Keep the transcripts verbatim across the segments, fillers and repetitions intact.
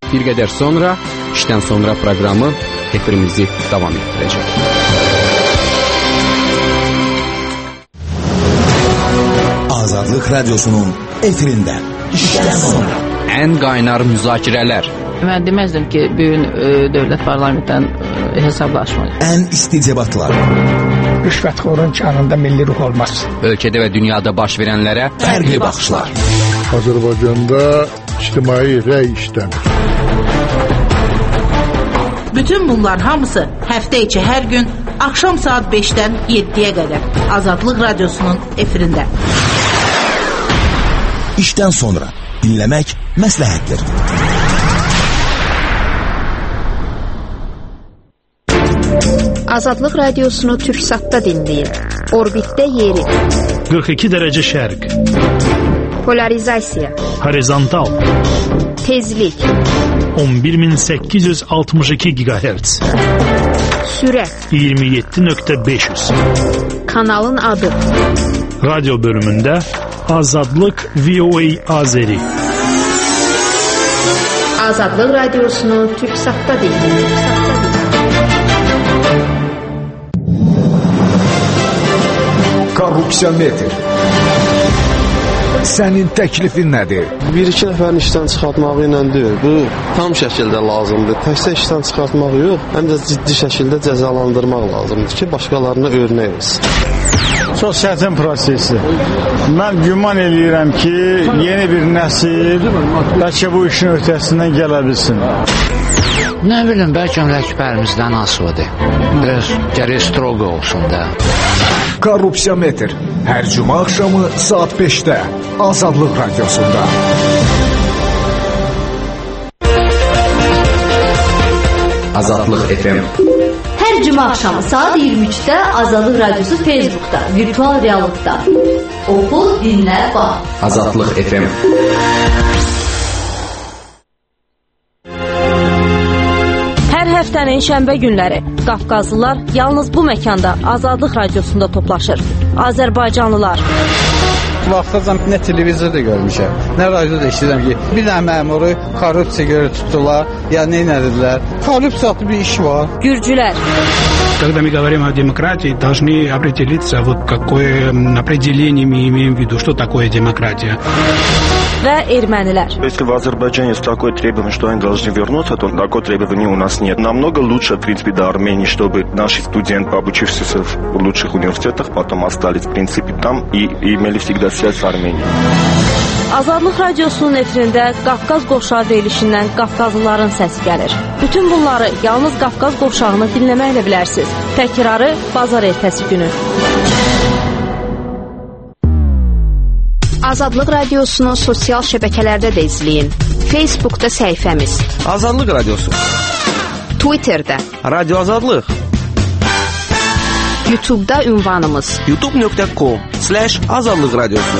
bir qədər sonra işdən sonra proqramı efirimizi davam etdirəcək. Azadlıq Radyosu'nun efirində işdən sonra ən qaynar müzakirələr. Mən deməzdim ki, bu gün dövlət parlamentdən hesablaşmayır. Ən isti debatlar. Rüşvətxorun canında milli ruh olmaz. Ölkədə və dünyada baş verənlərə fərqli baxışlar. Azərbaycanda ictimai rəy işləmir. Bütün bunlar hamısı həftə içi hər gün axşam saat beşdən yeddiyə qədər Azadlıq Radyosu'nun efirində. İşdən sonra dinləmək məsləhətdir. Azadlıq Radiosunu Türksat'ta dinləyin. Orbitdə yeri. qırx iki dərəcə şərq. Polarizasiya. Horizontal. Tezlik. on bir min səkkiz yüz altmış iki gigahertz. Sürət. iyirmi yeddi nöqtə beş yüz. Kanalın adı. Radyo bölümündə Azadlıq V O A Azeri. Azadlıq Radiosunu Türksat'ta dinləyin. Korrupsiyametr. Sənin təklifin nədir? Bir-iki nəfərin işdən çıxartmağı ilə deyil. Bu tam şəkildə lazımdır. Təkcə işdən çıxartmaq yox, həm də ciddi şəkildə cəzalandırmaq lazımdır ki, başqalarına örnək olsun. Çox çətin prosesdir. Mən güman eləyirəm ki, yeni bir nəsil bəlkə bu işin öhdəsindən gələ bilsin. Nə bilim, bəlkə rəhbərimizdən asılıdır. Biraz gərək stroq olsun da. Korrupsiyametr. Hər cümə axşamı saat beşdə Azadlıq Radiosunda. Azadlıq F M. Hər cümə axşamı saat iyirmi üçdə Azadlıq Radiosu Facebookda, virtual reallıqda. Oxu, dinlə, bax. Azadlıq F M. Hər həftənin şənbə günləri Qafqazlılar yalnız bu məkanda Azadlıq Radiosunda toplaşır. Azərbaycanlılar. Vaxtacan nə televizorda görmüşəm, nə radioda eşidirəm ki, bir dənə məmuru korrupsiya görə tutdular, ya nə edildilər. Korrupsiyalı bir iş var. Gürcülər. Когда мы говорим о демократии, должны определиться, вот какое определение мы имеем в виду, что такое демократия. Və ermənilər. Если в Азербайджане есть такое требование, что они должны вернуться, то такого требования у нас нет. Намного лучше, в принципе, до Армении, чтобы наши студенты, обучившиеся в лучших университетах, потом остались, в принципе, там и, и имели всегда связь с Арменией. Azadlıq Radiosu'nun efirində Qafqaz qovşağı verilişindən Qafqazlıların səsi gəlir. Bütün bunları yalnız Qafqaz qovşağını dinləməklə bilərsiniz. Təkrarı bazar ertəsi günü. Azadlıq Radiosunu sosial şəbəkələrdə də izləyin. Facebookda səhifəmiz Azadlıq Radiosu, Twitterdə Radio Azadlıq, YouTube'da ünvanımız youtube nöqtə com slash azadlıq radiosu.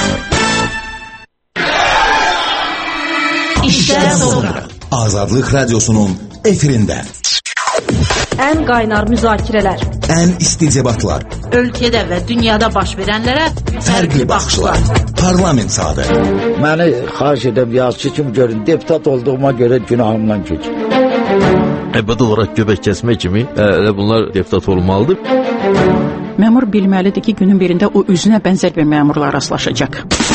İşdən sonra Azadlıq Radiosu'nun efirində ən qaynar müzakirələr, ən isti debatlar, ölkədə və dünyada baş verənlərə fərqli baxışlar, parlament saatı. Məni xahiş edəm, yazıcı kimi görün, deputat olduğuma görə günahımdan keçin. Əbədi olaraq göbək kəsmək kimi ə, bunlar deputat olmalıdır. Məmur bilməlidir ki, günün birində o üzünə bənzər bir məmurla rastlaşacaq.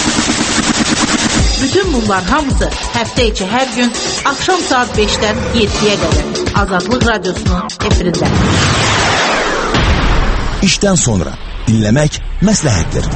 Bütün bunlar hamısı həftə içi hər gün axşam saat beşdən yeddiyə qədər Azadlıq Radiosu'nun efirində. İşdən sonra dinləmək məsləhətdir.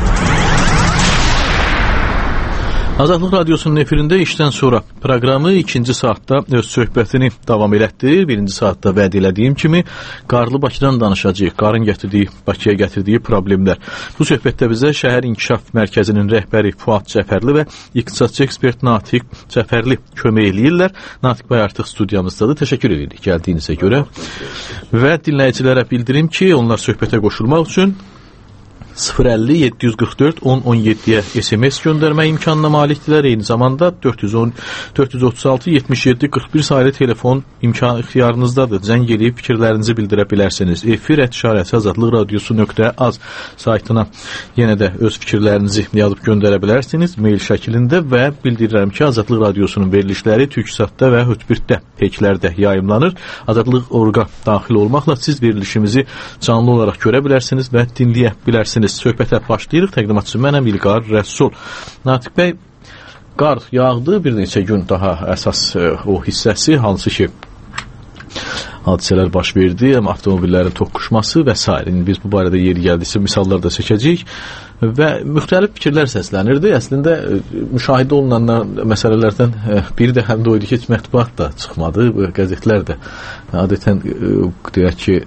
Azadlıq Radiosu'nun efirində işdən sonra proqramı ikinci saatda öz söhbətini davam elətdir. Birinci saatda vəd elədiyim kimi qarlı Bakıdan danışacağıq. Qarın gətirdiyi, Bakıya gətirdiyi problemlər. Bu söhbətdə bizə Şəhər İnkişaf Mərkəzinin rəhbəri Fuad Cəfərli və iqtisadçı ekspert Natiq Cəfərli kömək eləyirlər. Natiq bəy artıq studiyamızdadır. Təşəkkür edirik gəldiyinizə görə. Və dinləyicilərə bildirim ki, onlar söhbətə qoşulmaq üçün sıfır əlli yeddi yüz qırx dörd on on yeddiyə S M S göndərmə imkanına malikdirlər. Eyni zamanda dörd yüz on dörd yüz otuz altı yetmiş yeddi qırx bir sayılı telefon imkan ixtiyarınızdadır. Zəng edib fikirlərinizi bildirə bilərsiniz. Efir et işarəsi azadlıq radiosu nöqtə az saytına yenə də öz fikirlərinizi yazıb göndərə bilərsiniz mail şəklində və bildirirəm ki, Azadlıq radiosunun verilişləri Türksatda və Hötbirtdə peklərdə yayımlanır. Azadlıq orqa daxil olmaqla siz verilişimizi canlı olaraq görə bilərsiniz və dinləyə bilərsiniz. Söhbətə başlayırıq. Təqdimatçı mənəm İlqar Rəsul. Natiq bəy, qar yağdı bir neçə gün daha əsas o hissəsi, hansı ki hadisələr baş verdi, avtomobillərin toqquşması və s. Biz bu barədə yeri gəldikcə misallar da çəkəcəyik və müxtəlif fikirlər səslənirdi. Əslində müşahidə olunan məsələlərdən biri də həm də oydu ki, mətbuat da çıxmadı, qəzetlər də adətən deyək ki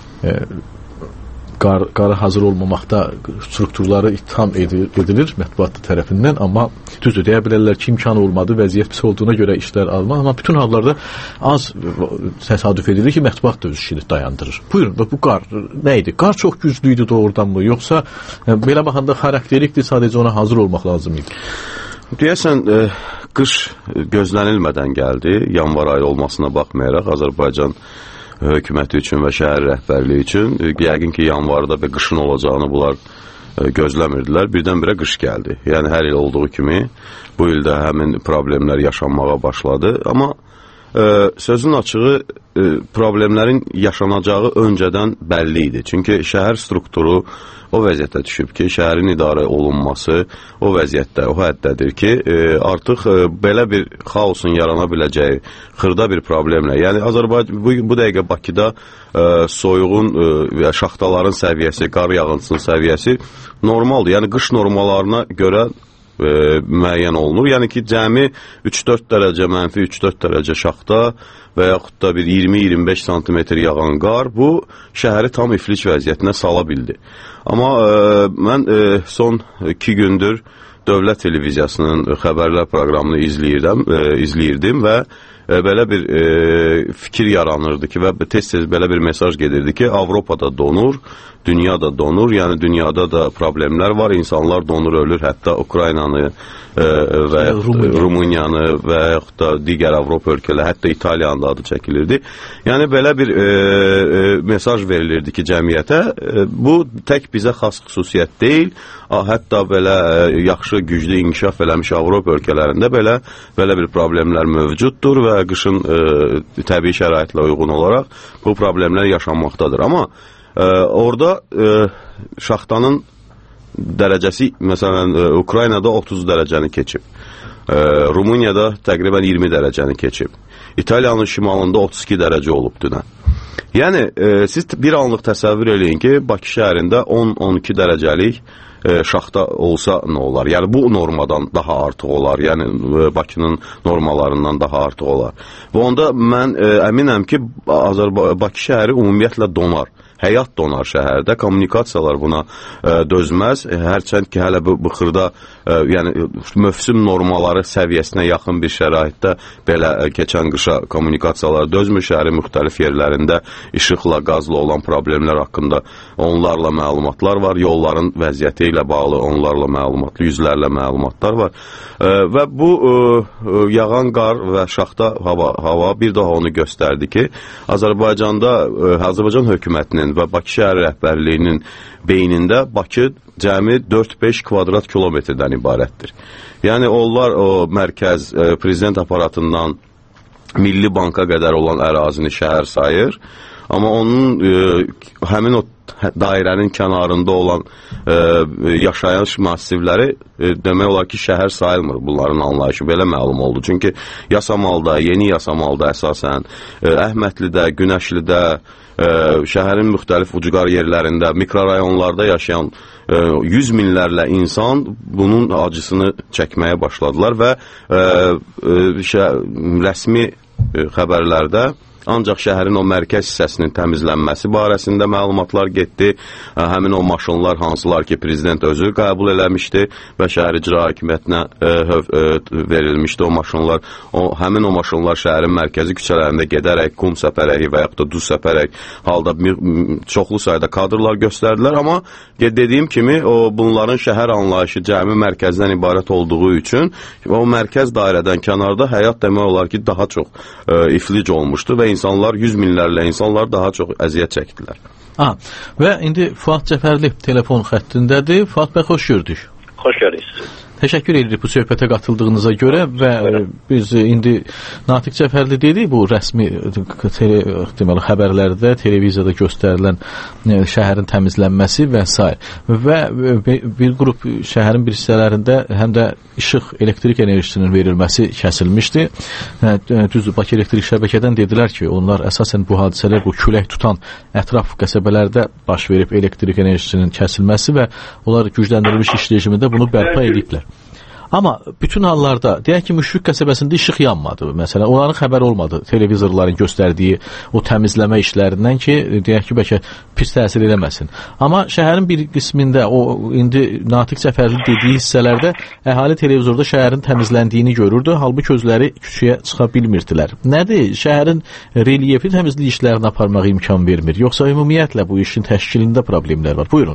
Qar, qara hazır olmamaqda strukturları ittiham edilir mətbuat tərəfindən, amma düzdür, deyə bilərlər ki, imkan olmadı, vəziyyət pis olduğuna görə işlər alma, amma bütün hallarda az təsadüf edilir ki, mətbuat da öz işini dayandırır. Buyurun, bu qar nə idi? Qar çox güclü idi doğrudanmı, yoxsa belə baxanda xarakterikdir, sadəcə ona hazır olmaq lazım idi? Deyəsən, e, qış gözlənilmədən gəldi, yanvar ayı olmasına baxmayaraq Azərbaycan hökuməti üçün və şəhər rəhbərliyi üçün yəqin ki, yanvarda və qışın olacağını bunlar gözləmirdilər. Birdən-birə qış gəldi. Yəni, hər il olduğu kimi bu ildə həmin problemlər yaşanmağa başladı. Amma e, sözün açığı e, problemlərin yaşanacağı öncədən bəlli idi. Çünki şəhər strukturu o vəziyyətə düşüb ki, şəhərin idarə olunması o vəziyyətdə, o həddədir ki, e, artıq e, belə bir xaosun yarana biləcəyi xırda bir problemlə, yəni Azərbaycan bu, bu dəqiqə Bakıda e, soyuğun və e, şaxtaların səviyyəsi, qar yağıntısının səviyyəsi normaldır. Yəni qış normalarına görə e, müəyyən olunur. Yəni ki, cəmi üç dörd dərəcə, mənfi üç dörd dərəcə şaxta və yaxud da bir iyirmi iyirmi beş santimetr yağan qar bu şəhəri tam iflic vəziyyətinə sala bildi. Amma e, mən e, son iki gündür Dövlət Televiziyasının xəbərlər proqramını izləyirdim, e, izləyirdim və e, belə bir e, fikir yaranırdı ki və tez-tez belə bir mesaj gedirdi ki, Avropada donur, dünya da donur, yəni dünyada da problemlər var, insanlar donur, ölür, hətta Ukraynanı e, və Rumıniya. Rumıniyanı və yaxud da digər Avropa ölkələri, hətta İtaliyanın da adı çəkilirdi. Yəni belə bir e, e, mesaj verilirdi ki, cəmiyyətə, e, bu tək bizə xas xüsusiyyət deyil, hətta belə e, yaxşı, güclü inkişaf eləmiş Avropa ölkələrində belə belə bir problemlər mövcuddur və qışın e, təbii şəraitlə uyğun olaraq bu problemlər yaşanmaqdadır. Amma e, orada e, şaxtanın dərəcəsi, məsələn, e, Ukraynada otuz dərəcəni keçib. E, Rumuniyada təqribən iyirmi dərəcəni keçib. İtaliyanın şimalında otuz iki dərəcə olub dünən. Yəni, e, siz bir anlıq təsəvvür eləyin ki, Bakı şəhərində on on iki dərəcəlik e, şaxta olsa nə olar? Yəni, bu normadan daha artıq olar. Yəni, e, Bakının normalarından daha artıq olar. Və onda mən e, əminəm ki, Azərbaycan Bakı şəhəri ümumiyyətlə donar. Həyat donar şəhərdə, kommunikasiyalar buna e, dözməz. E, hərçənd ki, hələ bu, bu xırda e, yəni, mövsüm normaları səviyyəsinə yaxın bir şəraitdə belə e, keçən qışa kommunikasiyalar dözmür. Şəhərin müxtəlif yerlərində işıqla, qazla olan problemlər haqqında onlarla məlumatlar var. Yolların vəziyyəti ilə bağlı onlarla məlumatlı, yüzlərlə məlumatlar var. E, və bu e, yağan qar və şaxta hava, hava bir daha onu göstərdi ki, Azərbaycanda, e, Azərbaycan hökumətinin və Bakı şəhər rəhbərliyinin beynində Bakı cəmi dörd beş kvadrat kilometrdən ibarətdir. Yəni, onlar o mərkəz, e, prezident aparatından Milli Banka qədər olan ərazini şəhər sayır. Amma onun e, həmin o dairənin kənarında olan e, yaşayan massivləri e, demək olar ki, şəhər sayılmır. Bunların anlayışı belə məlum oldu. Çünki Yasamalda, Yeni Yasamalda əsasən, e, Əhmədlidə, Günəşlidə, e, şəhərin müxtəlif ucqar yerlərində, mikrorayonlarda yaşayan e, yüz minlərlə insan bunun acısını çəkməyə başladılar və e, e, şə, rəsmi e, xəbərlərdə Ancaq şəhərin o mərkəz hissəsinin təmizlənməsi barəsində məlumatlar getdi. Həmin o maşınlar hansılar ki, prezident özü qəbul eləmişdi və şəhər icra hakimiyyətinə e, e, verilmişdi o maşınlar. O, həmin o maşınlar şəhərin mərkəzi küçələrində gedərək, kum səpərək və yaxud da duz səpərək halda çoxlu sayda kadrlar göstərdilər. Amma dediyim kimi, o bunların şəhər anlayışı cəmi mərkəzdən ibarət olduğu üçün o mərkəz dairədən kənarda həyat demək olar ki, daha çox e, iflic olmuşdu və insanlar, yüz minlərlə insanlar daha çox əziyyət çəkdilər. Ha, və indi Fuad Cəfərli telefon xəttindədir. Fuad bəy, xoş gördük. Xoş gördük. Təşəkkür edirik bu söhbətə qatıldığınıza görə və biz indi Natiq Cəfərli dedik, bu rəsmi tele, deməli, xəbərlərdə, televiziyada göstərilən şəhərin təmizlənməsi və s. Və bir qrup şəhərin bir hissələrində həm də işıq, elektrik enerjisinin verilməsi kəsilmişdi. Düzdür, Bakı elektrik şəbəkədən dedilər ki, onlar əsasən bu hadisələr bu külək tutan ətraf qəsəbələrdə baş verib elektrik enerjisinin kəsilməsi və onlar gücləndirilmiş iş rejimində bunu bərpa ediblər. Amma bütün hallarda, deyək ki, Müşfiq qəsəbəsində işıq yanmadı. Məsələn, onların xəbəri olmadı televizorların göstərdiyi o təmizləmə işlərindən ki, deyək ki, bəlkə pis təsir eləməsin. Amma şəhərin bir qismində, o indi Natiq Cəfərli dediyi hissələrdə əhali televizorda şəhərin təmizləndiyini görürdü, halbuki özləri küçəyə çıxa bilmirdilər. Nədir? Şəhərin relyefi təmizlik işlərini aparmağa imkan vermir, yoxsa ümumiyyətlə bu işin təşkilində problemlər var? Buyurun.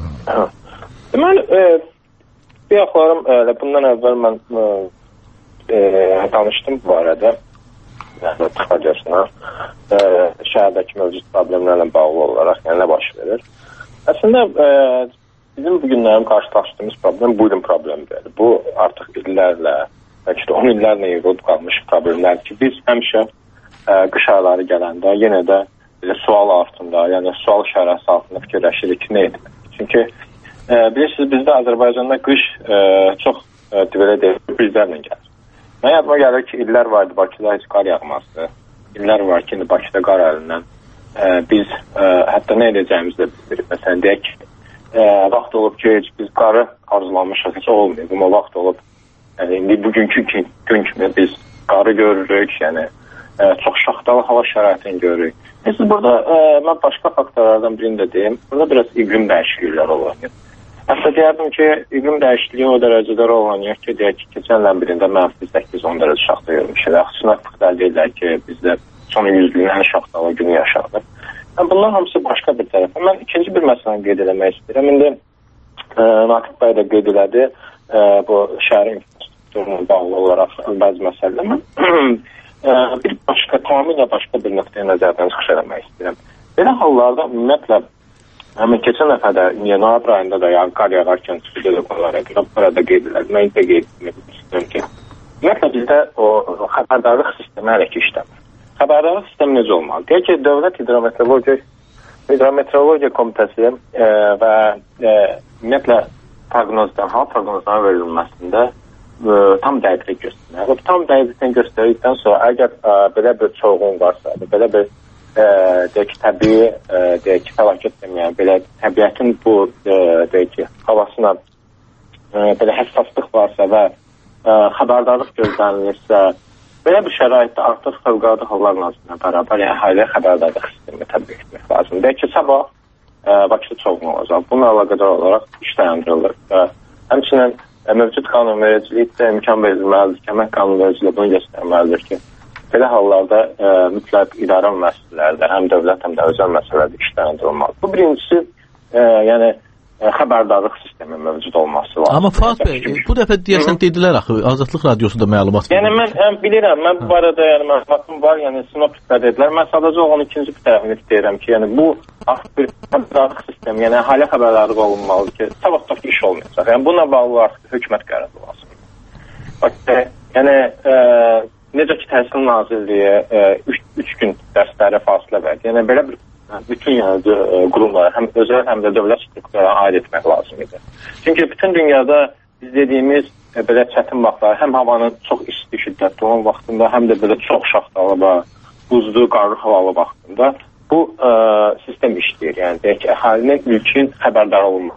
Deməli, e Bir yaxlarım, e, bundan əvvəl mən e, e, danışdım bu barədə, yəni tıxacasına, e, şəhərdəki mövcud problemlərlə bağlı olaraq, yəni nə baş verir. Əslində, e, bizim bugünlərin qarşılaşdığımız problem bu ilin problemidir. Bu artıq illərlə, bəlkə də on illərlə yığılıb qalmış problemlər ki, biz həmişə e, qış ayları gələndə yenə də belə sual altında, yəni sual şərəsi altında fikirləşirik ki, nə etmək? Çünki E, bilirsiniz, bizdə Azərbaycanda qış e, çox e, belə deyil, sürprizlərlə gəlir. Mən yadıma gəlir ki, illər vardı Bakıda heç qar yağmazdı. İllər var ki, indi Bakıda qar əlindən e, biz e, hətta nə edəcəyimizi də bilmirik. Məsələn, deyək ki, e, vaxt olub ki, biz qarı arzulanmışıq, heç olmayıb. Amma vaxt olub, yəni, indi bugünkü gün kimi biz qarı görürük, yəni e, çox şaxtalı hava şəraitini görürük. Siz burada, e, mən başqa faktorlardan birini də deyim, burada biraz iqlim dəyişiklikləri olur. Hətta deyərdim ki, iqlim dəyişikliyi o dərəcədə olanıyıq ki, deyək ki, keçənlərin birində mənfi səkkiz on dərəcə şaxta görmüşük. Sinoptiklər deyirlər ki, bizdə son yüzlüyün ən şaxtalı günü yaşanır. Yəni, bunlar hamısı başqa bir tərəf. Mən ikinci bir məsələni qeyd eləmək istəyirəm. İndi e, Natiq bəy də qeyd elədi, e, bu şəhərin infrastrukturuna bağlı olaraq bəzi məsələlər. e, bir başqa, tamamilə başqa bir nöqtəyə nəzərdən çıxış eləmək istəyirəm. Belə hallarda ümumiyyətlə, həmin keçən dəfədə noyabr ayında da yəni qar yağarkən stüdiyada qoyularaq burada qeyd edilir. Mən də qeyd etmək istəyirəm ki, ümumiyyətlə bizdə o xəbərdarlıq sistemi hələ ki işləmir. Xəbərdarlıq sistemi necə olmalı? Deyək ki, Dövlət Hidrometeorologiya Hidrometeorologiya Komitəsi e, və e, ümumiyyətlə proqnozdan, hava proqnozlarına verilməsində e, tam dəqiqlik göstərir. Bu tam dəqiqlikdən göstərdikdən sonra əgər e, belə bir çoğun varsa, belə bir e, deyək ki, təbii, e, deyək ki, fəlakət deməyən, belə təbiətin bu, e, deyək ki, havasına e, belə həssaslıq varsa və e, xəbərdarlıq gözlənilirsə, belə bir şəraitdə artıq fövqəladə hallar nazirliyinə bərabər, yəni ailə xəbərdarlıq sistemini tətbiq etmək lazımdır. Deyək ki, sabah e, Bakıda çoxluq olacaq. Bununla əlaqədar olaraq iş dayandırılır və həmçinin e, mövcud qanunvericilikdə imkan verilməlidir ki, əmək qanunvericiliyi bunu göstərməlidir ki, belə hallarda e, mütləq idarə məsələlərdə, həm dövlət, həm də özəl məsələlərdə işləndirilməli. Bu birincisi, e, yəni e, xəbərdarlıq sistemi mövcud olması lazım. Amma Fuad bəy, bu dəfə deyəsən dedilər axı, Azadlıq Radiosu da məlumat verir. Yəni mən həm bilirəm, mən bu barədə yəni məlumatım var, yəni sinoptiklər dedilər. Mən sadəcə olan ikinci bir tərəfini deyirəm ki, yəni bu artıq bir xəbərdarlıq sistemi, yəni ailə xəbərləri olunmalıdır ki, sabahdan iş olmayacaq. Yəni bununla bağlı artıq hökumət qərarı lazımdır. Bax, e, yəni e, necə ki, Təhsil Nazirliyi üç gün dərslərə fasilə verdi. Yəni, belə bir bütün yəni, qurumlara, həm özəl, həm də dövlət strukturlarına aid etmək lazım idi. Çünki bütün dünyada biz dediyimiz e, belə çətin vaxtlar, həm havanın çox isti şiddətli olan vaxtında, həm də belə çox şaxtalı və buzlu, qarlı havalı vaxtında bu e, sistem işləyir. Yəni, deyək ki, əhalinin mülkin xəbərdar olunmaq.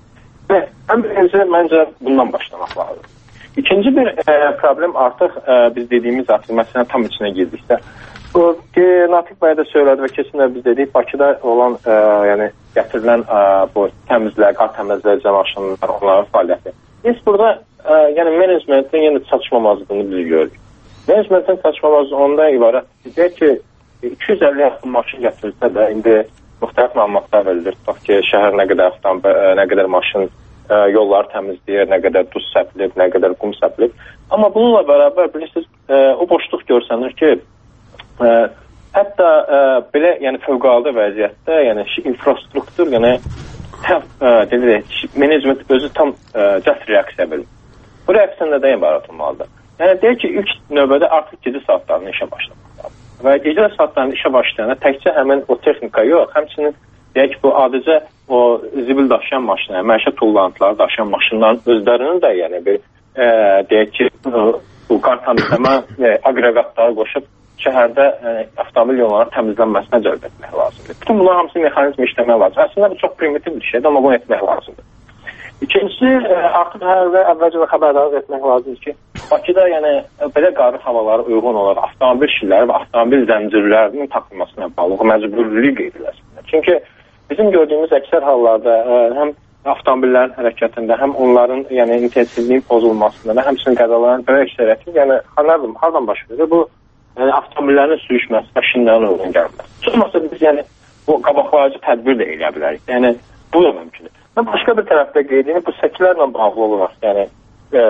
Və ən birinci, məncə, bundan başlamaq lazım. İkinci bir e, problem artıq e, biz dediyimiz artıq məsələn tam içinə girdikdə O ki, Natiq bəy də söylədi və keçən biz dedik, Bakıda olan, ə, yəni gətirilən ə, bu təmizlər, qar təmizləyici maşınlar, onların fəaliyyəti. Biz burada ə, yəni menecmentin yenə çatışmamazlığını biz görürük. Menecmentin çatışmamazlığı ondan ibarət deyək ki, iki yüz əlli yaxın maşın gətirilsə də indi müxtəlif məlumatlar verilir. Tutaq ki, şəhər nə qədər avtomobil, nə qədər maşın ə, yolları təmizləyir, nə qədər duz səpilib, nə qədər qum səpilib. Amma bununla bərabər bilirsiniz, ə, o boşluq görsənir ki, ə, hətta ə, belə yəni fövqəladə vəziyyətdə, yəni infrastruktur, yəni həm ə, deyirik, menecment özü tam ə, cəld reaksiya verir. Bu reaksiya nədən ibarət olmalıdır? Yəni deyək ki, ilk növbədə artıq gecə saatlarında işə başlamaq lazım. Və gecə saatlarında işə başlayana təkcə həmin o texnika yox, həmçinin deyək ki, bu adicə o zibil daşıyan maşınlar, məişət tullantıları daşıyan maşınların özlərinin də yəni bir e, deyək ki, bu qar təmizləmə e, aqreqatları qoşub şəhərdə e, avtomobil yollarının təmizlənməsinə cəlb etmək lazımdır. Bütün bunlar hamısı mexanizm işləmək lazımdır. Əslində bu çox primitiv bir şeydir, amma bunu etmək lazımdır. İkincisi, artıq hər və əvvəlcə də xəbərdarlıq etmək lazımdır ki, Bakıda yəni belə qarlı havalara uyğun olaraq avtomobil şilləri və avtomobil zəncirlərinin tapılmasına bağlı məcburilik qeyd edilir. Çünki bizim gördüyümüz əksər hallarda ə, həm avtomobillərin hərəkətində, həm onların yəni intensivliyin pozulmasında və həmçinin qəzaların böyük əksəriyyəti yəni hardan, hardan baş verir? Bu yəni avtomobillərin sürüşməsi və şinlərin uyğun gəlməsi. Olmasa biz yəni bu qabaqlayıcı tədbir də edə bilərik. Yəni bu da mümkündür. Və başqa bir tərəfdə qeyd edeyim, bu səkilərlə bağlı olaraq, yəni e,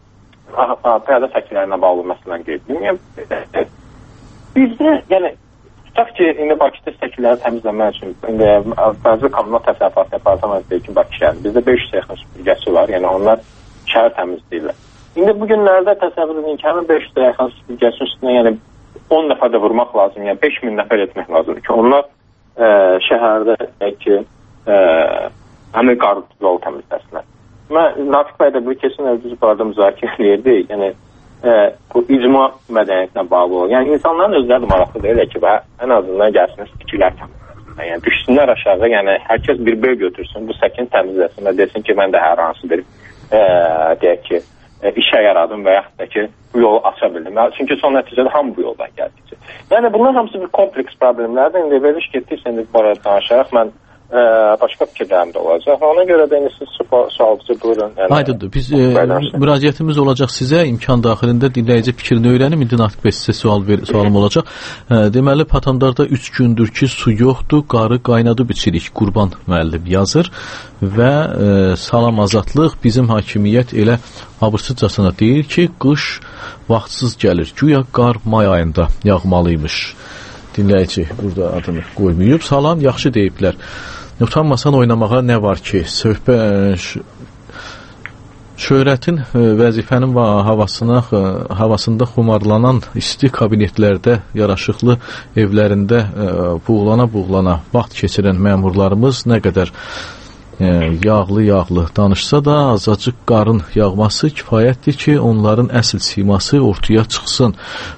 piyada səkilərlə bağlı məsələn qeyd edeyim. Yəni, bizdə, yəni, tutaq ki, indi Bakıda səkiləri təmizləmək üçün, indi bəzi kommunal təsərrüfat departamenti deyir ki, Bakı şəhəri, bizdə beş yüz yaxın süpürgəsi var, yəni onlar şəhər təmizləyirlər. İndi bu günlərdə təsəvvür edin ki, həmin beş yüz yaxın süpürgəsinin üstünə, yəni on dəfə də vurmaq lazım, yəni beş min nəfər etmək lazımdır ki, onlar e, şəhərdə, deyək ki, e, həmin qar yolu təmizləsinlər. Mən Natiq bəy də bu kesin biz bu arada müzakirə edirdik. Yəni e, bu icma mədəniyyətinə bağlı olur. Yəni insanların özləri də maraqlı deyil ki, və ən azından gəlsin tikilər təmizləsin. Yəni düşsünlər aşağı, yəni hər kəs bir böl götürsün, bu səkini təmizləsin və desin ki, mən də hər hansı bir e, deyək ki, e, işə yaradım və yaxud da ki, bu yolu aça bildim. Çünki son nəticədə hamı bu yoldan gəldi. Yəni bunlar hamısı bir kompleks problemlərdir. İndi veriş getdiksə indi bu arada danışaraq mən Ə, başqa fikirlərim də olacaq. Ona görə də indi siz sualınızı buyurun. Yəni, Aydındır. Biz e, müraciətimiz olacaq sizə imkan daxilində dinləyici fikrini öyrənim. İndi Natiq bəy sizə sual ver, sualım olacaq. E, deməli Patandarda üç gündür ki su yoxdur, qarı qaynadıb içirik. Qurban müəllim yazır və e, salam azadlıq bizim hakimiyyət elə abırsızcasına deyir ki, qış vaxtsız gəlir. Güya qar may ayında yağmalıymış. Dinləyici burada adını qoymayıb. Salam, yaxşı deyiblər. Utanmasan oynamağa nə var ki? Söhbət şöhrətin vəzifənin havasına, havasında xumarlanan isti kabinetlərdə, yaraşıqlı evlərində buğlana-buğlana vaxt keçirən məmurlarımız nə qədər yağlı-yağlı danışsa da azacıq qarın yağması kifayətdir ki, onların əsl siması ortaya çıxsın.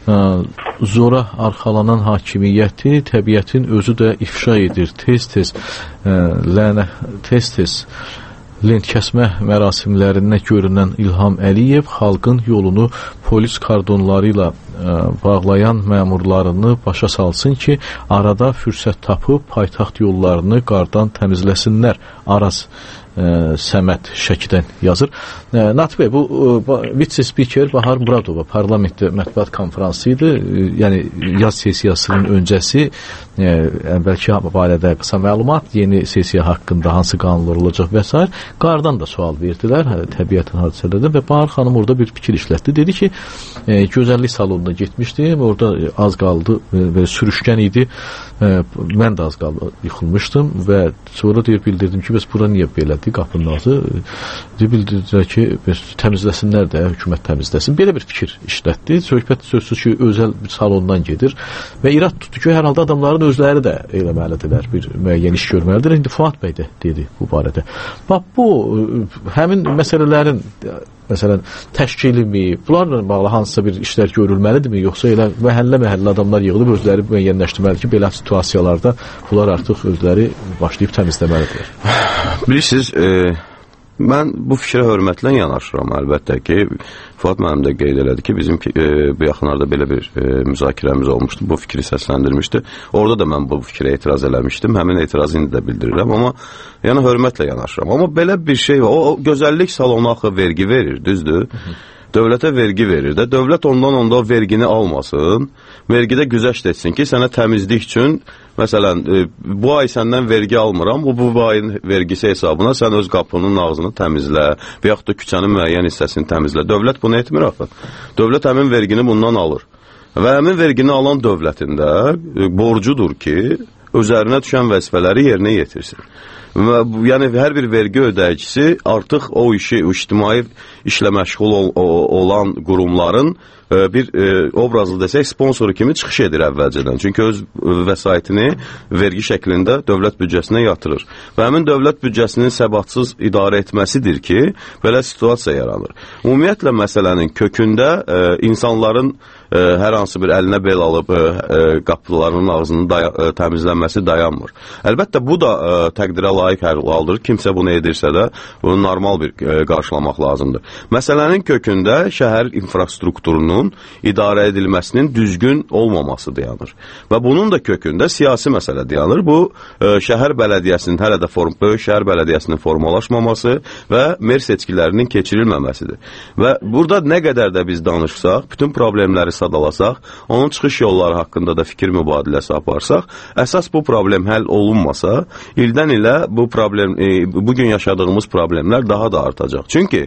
Zora arxalanan hakimiyyəti təbiətin özü də ifşa edir. Tez-tez lənə, tez-tez lentkəsmə mərasimlərində görünən İlham Əliyev xalqın yolunu polis kardonları ilə bağlayan məmurlarını başa salsın ki, arada fürsət tapıb paytaxt yollarını qardan təmizləsinlər. Araz ə, Səməd Şəkidən yazır. Ə, Natiq bəy, bu ə, vitse-spiker Bahar Muradova parlamentdə mətbuat konfransı idi. Ə, yəni yaz sessiyasının öncəsi ə, əvvəlki barədə qısa məlumat, yeni sessiya haqqında hansı qanunlar olacaq və s. Qardan da sual verdilər, hə, təbiətin hadisələrdən və Bahar xanım orada bir fikir işlətdi. Dedi ki, ə, gözəllik salonuna getmişdim, orada az qaldı və sürüşkən idi. Ə, mən də az qaldı yıxılmışdım və sonra deyir, bildirdim ki, bəs bura niyə belədir, qapının ağzı bildirdilər ki, təmizləsinlər də, hökumət təmizləsin. Belə bir fikir işlətdi. Söhbət sözsüz ki, özəl bir salondan gedir və irad tutdu ki, hər halda adamların özləri də eləməlidirlər, bir müəyyən iş görməlidir. İndi Fuad bəy də dedi bu barədə. Bax, bu, həmin məsələlərin məsələn, təşkilimi, bunlarla bağlı hansısa bir işlər görülməlidirmi, yoxsa elə məhəllə-məhəllə adamlar yığılıb özləri müəyyənləşdirməlidir ki, belə situasiyalarda bunlar artıq özləri başlayıb təmizləməlidirlər? Bilirsiniz, e, Mən bu fikrə hörmətlə yanaşıram, əlbəttə ki. Fuad müəllim də qeyd elədi ki, bizim e, bu yaxınlarda belə bir e, müzakirəmiz olmuşdu, bu fikri səsləndirmişdi. Orada da mən bu fikrə etiraz eləmişdim, həmin etirazı indi də bildirirəm, amma yəni hörmətlə yanaşıram. Amma belə bir şey var, o, o gözəllik salonu axı vergi verir, düzdür? Dövlətə vergi verir də, dövlət ondan onda o vergini almasın, vergidə güzəşt etsin ki, sənə təmizlik üçün, məsələn, e, bu ay səndən vergi almıram, bu, bu ayın vergisi hesabına sən öz qapının ağzını təmizlə və yaxud da küçənin müəyyən hissəsini təmizlə. Dövlət bunu etmir axı. Dövlət həmin vergini bundan alır. Və həmin vergini alan dövlətin də e, borcudur ki, üzərinə düşən vəzifələri yerinə yetirsin. Və, yəni hər bir vergi ödəyicisi artıq o işi, o ictimai işlə məşğul ol, o, olan qurumların e, bir e, obrazlı desək sponsoru kimi çıxış edir əvvəlcədən. Çünki öz vəsaitini vergi şəklində dövlət büdcəsinə yatırır. Və həmin dövlət büdcəsinin səbatsız idarə etməsidir ki, belə situasiya yaranır. Ümumiyyətlə məsələnin kökündə e, insanların e, hər hansı bir əlinə bel alıb e, e, qapılarının ağzının daya, e, təmizlənməsi dayanmır. Əlbəttə bu da e, təqdirə layiq hər haldır. Kimsə bunu edirsə də bunu normal bir e, qarşılamaq lazımdır. Məsələnin kökündə şəhər infrastrukturunun idarə edilməsinin düzgün olmaması dayanır. Və bunun da kökündə siyasi məsələ dayanır. Bu e, şəhər bələdiyyəsinin hələ də form, böyük şəhər bələdiyyəsinin formalaşmaması və mer seçkilərinin keçirilməməsidir. Və burada nə qədər də biz danışsaq, bütün problemləri sadalasaq, onun çıxış yolları haqqında da fikir mübadiləsi aparsaq, əsas bu problem həll olunmasa, ildən ilə bu problem, e, bugün yaşadığımız problemlər daha da artacaq. Çünki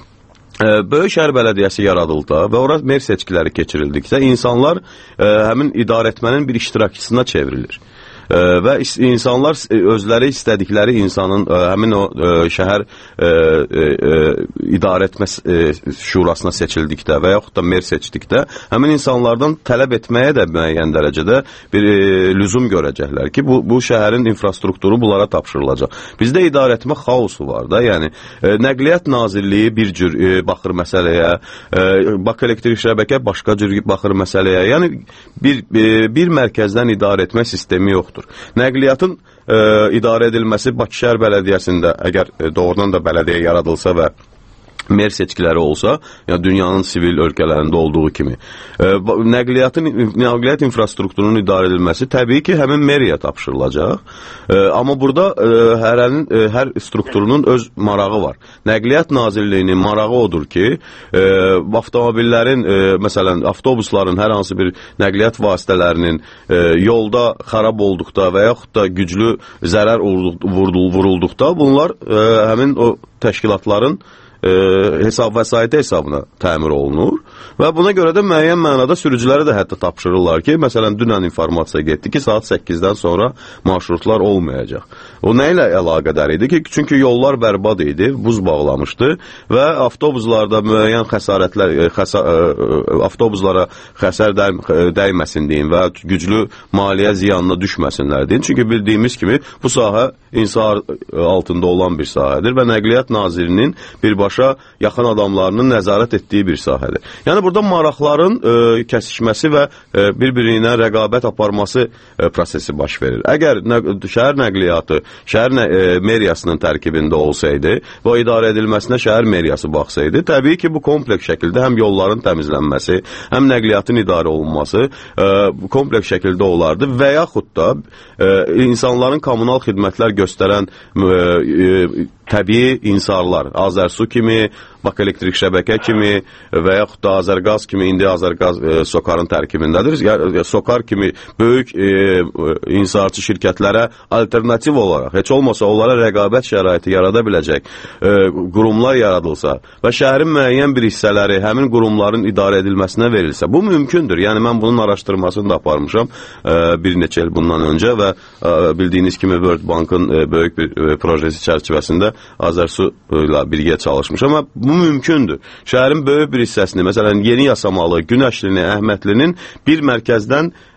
e, böyük şəhər bələdiyyəsi yaradıldı və ora mer seçkiləri keçirildiksə, insanlar e, həmin idarəetmənin bir iştirakçısına çevrilir. E, və insanlar özləri istədikləri insanın e, həmin o e, şəhər e, e, idarə etmə e, şurasına seçildikdə və yaxud da mer seçdikdə həmin insanlardan tələb etməyə də müəyyən dərəcədə bir e, lüzum görəcəklər ki, bu, bu şəhərin infrastrukturu bunlara tapşırılacaq. Bizdə idarə etmə xaosu var da, yəni e, Nəqliyyat Nazirliyi bir cür e, baxır məsələyə, e, Bakı Elektrik Şəbəkə başqa cür baxır məsələyə, yəni bir, e, bir mərkəzdən idarə etmə sistemi yoxdur. Nəqliyyatın e, idarə edilməsi Bakı şəhər bələdiyyəsində əgər e, doğrudan da bələdiyyə yaradılsa və mer seçkiləri olsa, yəni dünyanın sivil ölkələrində olduğu kimi, e, nəqliyyatın, nəqliyyat infrastrukturunun idarə edilməsi təbii ki, həmin meriyə tapşırılacaq. E, amma burada e, hərənin, e, hər strukturunun öz marağı var. Nəqliyyat Nazirliyinin marağı odur ki, e, avtomobillərin, e, məsələn, avtobusların, hər hansı bir nəqliyyat vasitələrinin e, yolda xarab olduqda və yaxud da güclü zərər vurulduqda, bunlar e, həmin o təşkilatların E, hesab vəsaiti hesabına təmir olunur və buna görə də müəyyən mənada sürücüləri də hətta tapşırırlar ki, məsələn, dünən informasiya getdi ki, saat səkkizdən sonra marşrutlar olmayacaq. O nə ilə əlaqədar idi ki, çünki yollar bərbad idi, buz bağlamışdı və avtobuslarda müəyyən xəsarətlər, xəsa, avtobuslara xəsər dəyməsin deyin və güclü maliyyə ziyanına düşməsinlər deyin. Çünki bildiyimiz kimi bu sahə insan altında olan bir sahədir və Nəqliyyat Nazirinin birbaşa yaxın adamlarının nəzarət etdiyi bir sahədir. Yəni burada maraqların e, kəsişməsi və e, bir-birinə rəqabət aparması e, prosesi baş verir. Əgər nə, şəhər nəqliyyatı şəhər nə, e, meriyasının tərkibində olsaydı və idarə edilməsinə şəhər meriyası baxsaydı, təbii ki, bu kompleks şəkildə həm yolların təmizlənməsi, həm nəqliyyatın idarə olunması e, kompleks şəkildə olardı və yaxud da e, insanların kommunal xidmətlər göstərən e, e, təbii insarlar, Azərsu kimi, Bakı Elektrik Şəbəkə kimi və yaxud da Azərqaz kimi, indi Azərqaz e, Sokarın tərkibindədir. Yəni, Sokar kimi böyük e, insarçı şirkətlərə alternativ olaraq, heç olmasa onlara rəqabət şəraiti yarada biləcək e, qurumlar yaradılsa və şəhərin müəyyən bir hissələri həmin qurumların idarə edilməsinə verilsə, bu mümkündür. Yəni, mən bunun araşdırmasını da aparmışam e, bir neçə il bundan öncə və e, bildiyiniz kimi World Bank'ın e, böyük bir e, projesi çərçivəsində Azərsu ilə birgə çalışmış. Amma bu mümkündür. Şəhərin böyük bir hissəsini, məsələn, Yeni Yasamalı, Günəşlini, Əhmədlinin bir mərkəzdən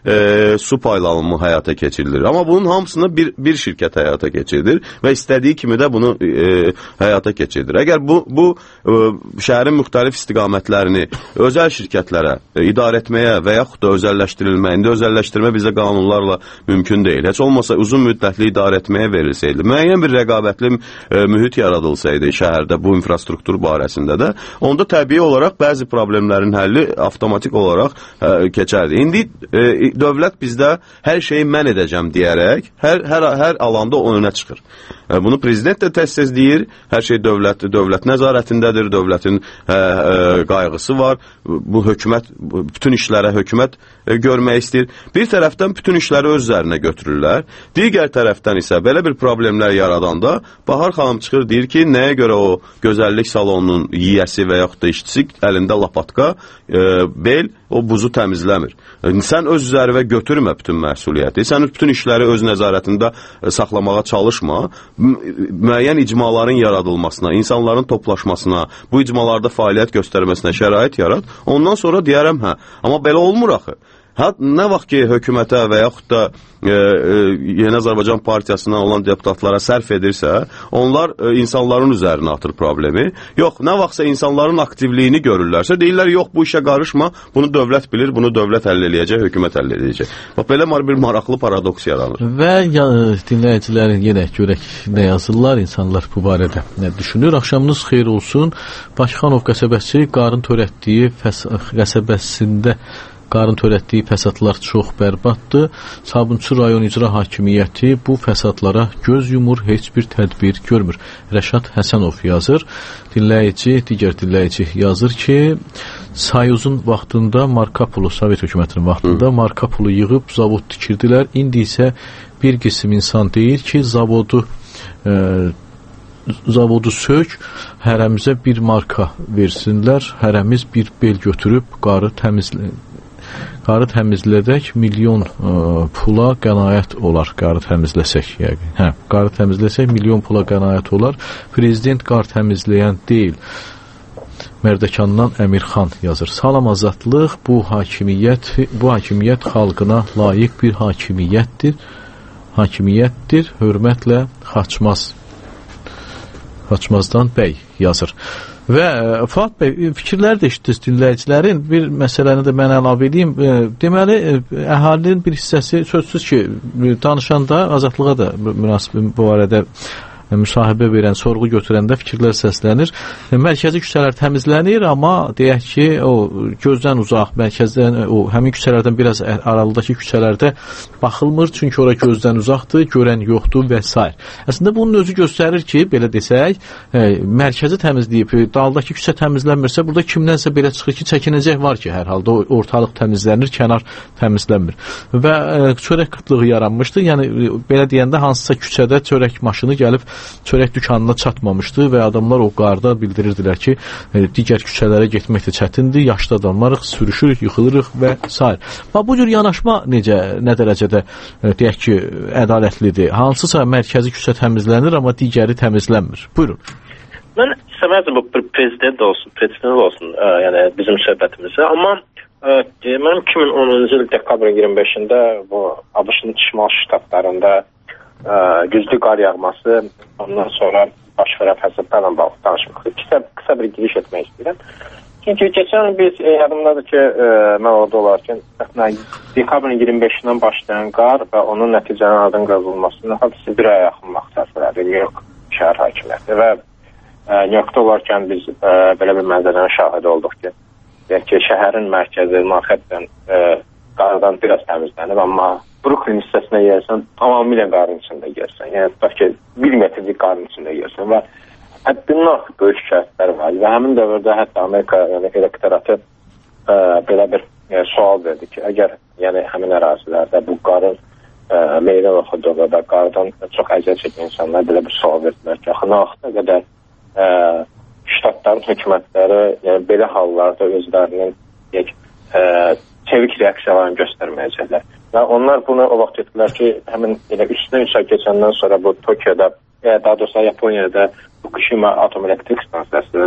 e, su paylanımı həyata keçirilir. Amma bunun hamısını bir, bir şirkət həyata keçirilir və istədiyi kimi də bunu e, həyata keçirilir. Əgər bu, bu e, şəhərin müxtəlif istiqamətlərini özəl şirkətlərə e, idarə etməyə və yaxud da özəlləşdirilməyə, indi özəlləşdirmə bizə qanunlarla mümkün deyil. Heç olmasa uzun müddətli idarə etməyə verilsəydi, müəyyən bir rəqabətli e, mühit yaradılsaydı şəhərdə bu infrastruktur barəsində də, onda təbii olaraq bəzi problemlərin həlli avtomatik olaraq e, keçərdi. İndi e, dövlət bizdə hər şeyi mən edəcəm deyərək hər, hər, hər alanda o önə çıxır. E, bunu prezident də tez-tez deyir, hər şey dövlət, dövlət nəzarətindədir, dövlətin e, e, qayğısı var, bu hökumət, bütün işlərə hökumət e, görmək istəyir. Bir tərəfdən bütün işləri öz üzərinə götürürlər, digər tərəfdən isə belə bir problemlər yaradanda Bahar xanım çıxır, deyir ki, nəyə görə o gözəllik salonunun yiyəsi və yaxud da işçisi əlində lapatka, e, bel, o buzu təmizləmir. Sən öz üzərinə götürmə bütün məsuliyyəti. Sən bütün işləri öz nəzarətində saxlamağa çalışma. Müəyyən icmaların yaradılmasına, insanların toplaşmasına, bu icmalarda fəaliyyət göstərməsinə şərait yarat. Ondan sonra deyərəm, hə. Amma belə olmur axı. Hə, nə vaxt ki, hökumətə və yaxud da e, e, Yeni Azərbaycan Partiyasından olan deputatlara sərf edirsə, onlar e, insanların üzərinə atır problemi. Yox, nə vaxtsa insanların aktivliyini görürlərsə, deyirlər, yox, bu işə qarışma, bunu dövlət bilir, bunu dövlət həll eləyəcək, hökumət həll eləyəcək. Bax, belə bir maraqlı paradoks yaranır. Və ya, dinləyicilərin yenə görək nə yazırlar, insanlar bu barədə nə düşünür. Axşamınız xeyir olsun. Bakıxanov qəsəbəsi qarın törətdiyi fəs qəsəbəsində qarın törətdiyi fəsadlar çox bərbaddır. Sabunçu rayon icra hakimiyyəti bu fəsadlara göz yumur, heç bir tədbir görmür. Rəşad Həsənov yazır. Dinləyici, digər dinləyici yazır ki, Soyuzun vaxtında marka pulu, Sovet hökumətinin vaxtında Hı. marka pulu yığıb zavod tikirdilər. İndi isə bir qism insan deyir ki, zavodu e, zavodu sök, hərəmizə bir marka versinlər, hərəmiz bir bel götürüb qarı təmizləyin. Qarı təmizlədək milyon ə, pula qənaət olar. Qarı təmizləsək, yəqin. Hə, qarı təmizləsək milyon pula qənaət olar. Prezident qar təmizləyən deyil. Mərdəkandan Əmirxan yazır. Salam azadlıq, bu hakimiyyət, bu hakimiyyət xalqına layiq bir hakimiyyətdir. Hakimiyyətdir. Hörmətlə Xaçmaz. Xaçmazdan bəy yazır. Və Fuad bəy, fikirlər də eşitdiniz dinləyicilərin. Bir məsələni də mən əlavə edeyim. Deməli, əhalinin bir hissəsi sözsüz ki, danışanda azadlığa da münasib bu arədə müsahibə verən, sorğu götürəndə fikirlər səslənir. Mərkəzi küçələr təmizlənir, amma deyək ki, o gözdən uzaq, mərkəzdən, o həmin küçələrdən biraz aralıdakı küçələrdə baxılmır, çünki ora gözdən uzaqdır, görən yoxdur və s. Əslində bunun özü göstərir ki, belə desək, e, mərkəzi təmizləyib, daldakı küçə təmizlənmirsə, burada kimdənsə belə çıxır ki, çəkinəcək var ki, hər halda ortalıq təmizlənir, kənar təmizlənmir. Və e, çörək qıtlığı yaranmışdı. Yəni belə deyəndə hansısa küçədə çörək maşını gəlib çörək dükanına çatmamışdı və adamlar o qarda bildirirdilər ki, e, digər küçələrə getmək də çətindir, yaşlı adamlarıq, sürüşürük, yıxılırıq və s. Və bu cür yanaşma necə, nə dərəcədə e, deyək ki, ədalətlidir? Hansısa mərkəzi küçə təmizlənir, amma digəri təmizlənmir. Buyurun. Mən istəməzdim bu prezident olsun, prezident olsun, ə, yəni bizim söhbətimizə, amma ə, mənim iki min onuncu il dekabrın iyirmi beşində bu ABŞ-ın şimal ştatlarında Ə, güclü qar yağması, ondan sonra baş verən fəsadlarla bağlı danışmaq. Qısa, qısa bir giriş etmək istəyirəm. Çünki keçən biz e, yadımdadır ki, e, mən orada olarkən dekabrın iyirmi beşindən başlayan qar və onun nəticənin adın qazılmasının hadisi bir aya yaxın vaxt sərf elədi New York şəhər hakimiyyəti və e, New Yorkda olarkən biz e, belə bir mənzərənin şahidi olduq ki, deyək ki, şəhərin mərkəzi Manhattan e, qardan biraz təmizlənib, amma Brooklyn hissəsinə yersən, tamamilə qarın içində yersən. Yəni, bəlkə bir metrlik qarın içində yersən və həddindən artıq böyük şikayətlər var. Və həmin dövrdə hətta Amerika yəni, elektoratı ə, belə bir yəni, sual verdi ki, əgər yəni, həmin ərazilərdə bu qarın ə, meydan oxuduğunda qardan çox əziyyət çəkən insanlar belə bir sual verdilər ki, axı nə vaxta qədər ə, ştatların hökumətləri yəni, belə hallarda özlərinin deyək, ə, çevik reaksiyalarını göstərməyəcəklər. Və onlar bunu o vaxt etdilər ki, həmin elə üstünə üç ay keçəndən sonra bu Tokyoda, daha doğrusu Yaponiyada Fukushima atom elektrik stansiyası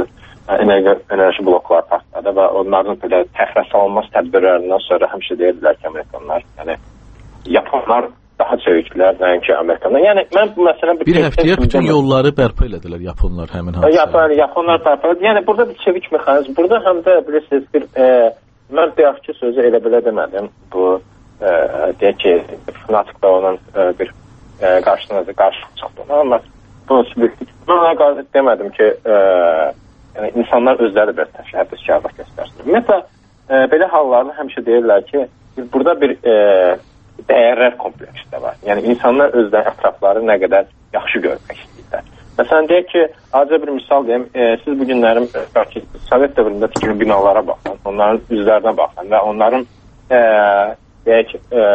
enerji, enerji blokları partladı və onların belə təxirəsalınmaz tədbirlərindən sonra həmişə deyirdilər ki, Amerikanlar, yəni Yaponlar daha çeviklər, nəinki Amerikanlar. Yəni mən bu məsələni bir, bir həftəyə bütün deməm. Yolları bərpa elədilər Yaponlar həmin hadisədə. Yapon, Yaponlar bərpa elədilər. Yəni burada bir çevik mexanizm. Burada həm də bilirsiniz bir e, mən bayaqki sözü elə belə demədim. Bu e, deyək ki, fanatik da onun e, bir e, qarşısına qarşı çıxdı. Amma bunu sübütlük. Mən ona demədim ki, e, yəni insanlar özləri bir təşəbbüskarlıq göstərsin. Ümumiyyətlə e, belə hallarda həmişə deyirlər ki, burada bir e, dəyərlər kompleksi də var. Yəni insanlar özləri ətrafları nə qədər yaxşı görmək istəyirlər. Məsələn deyək ki, acı bir misal deyim, e, siz bu günlərim ki, Sovet dövründə tikili binalara baxın, onların üzlərinə baxın və onların e, deyək ki, e,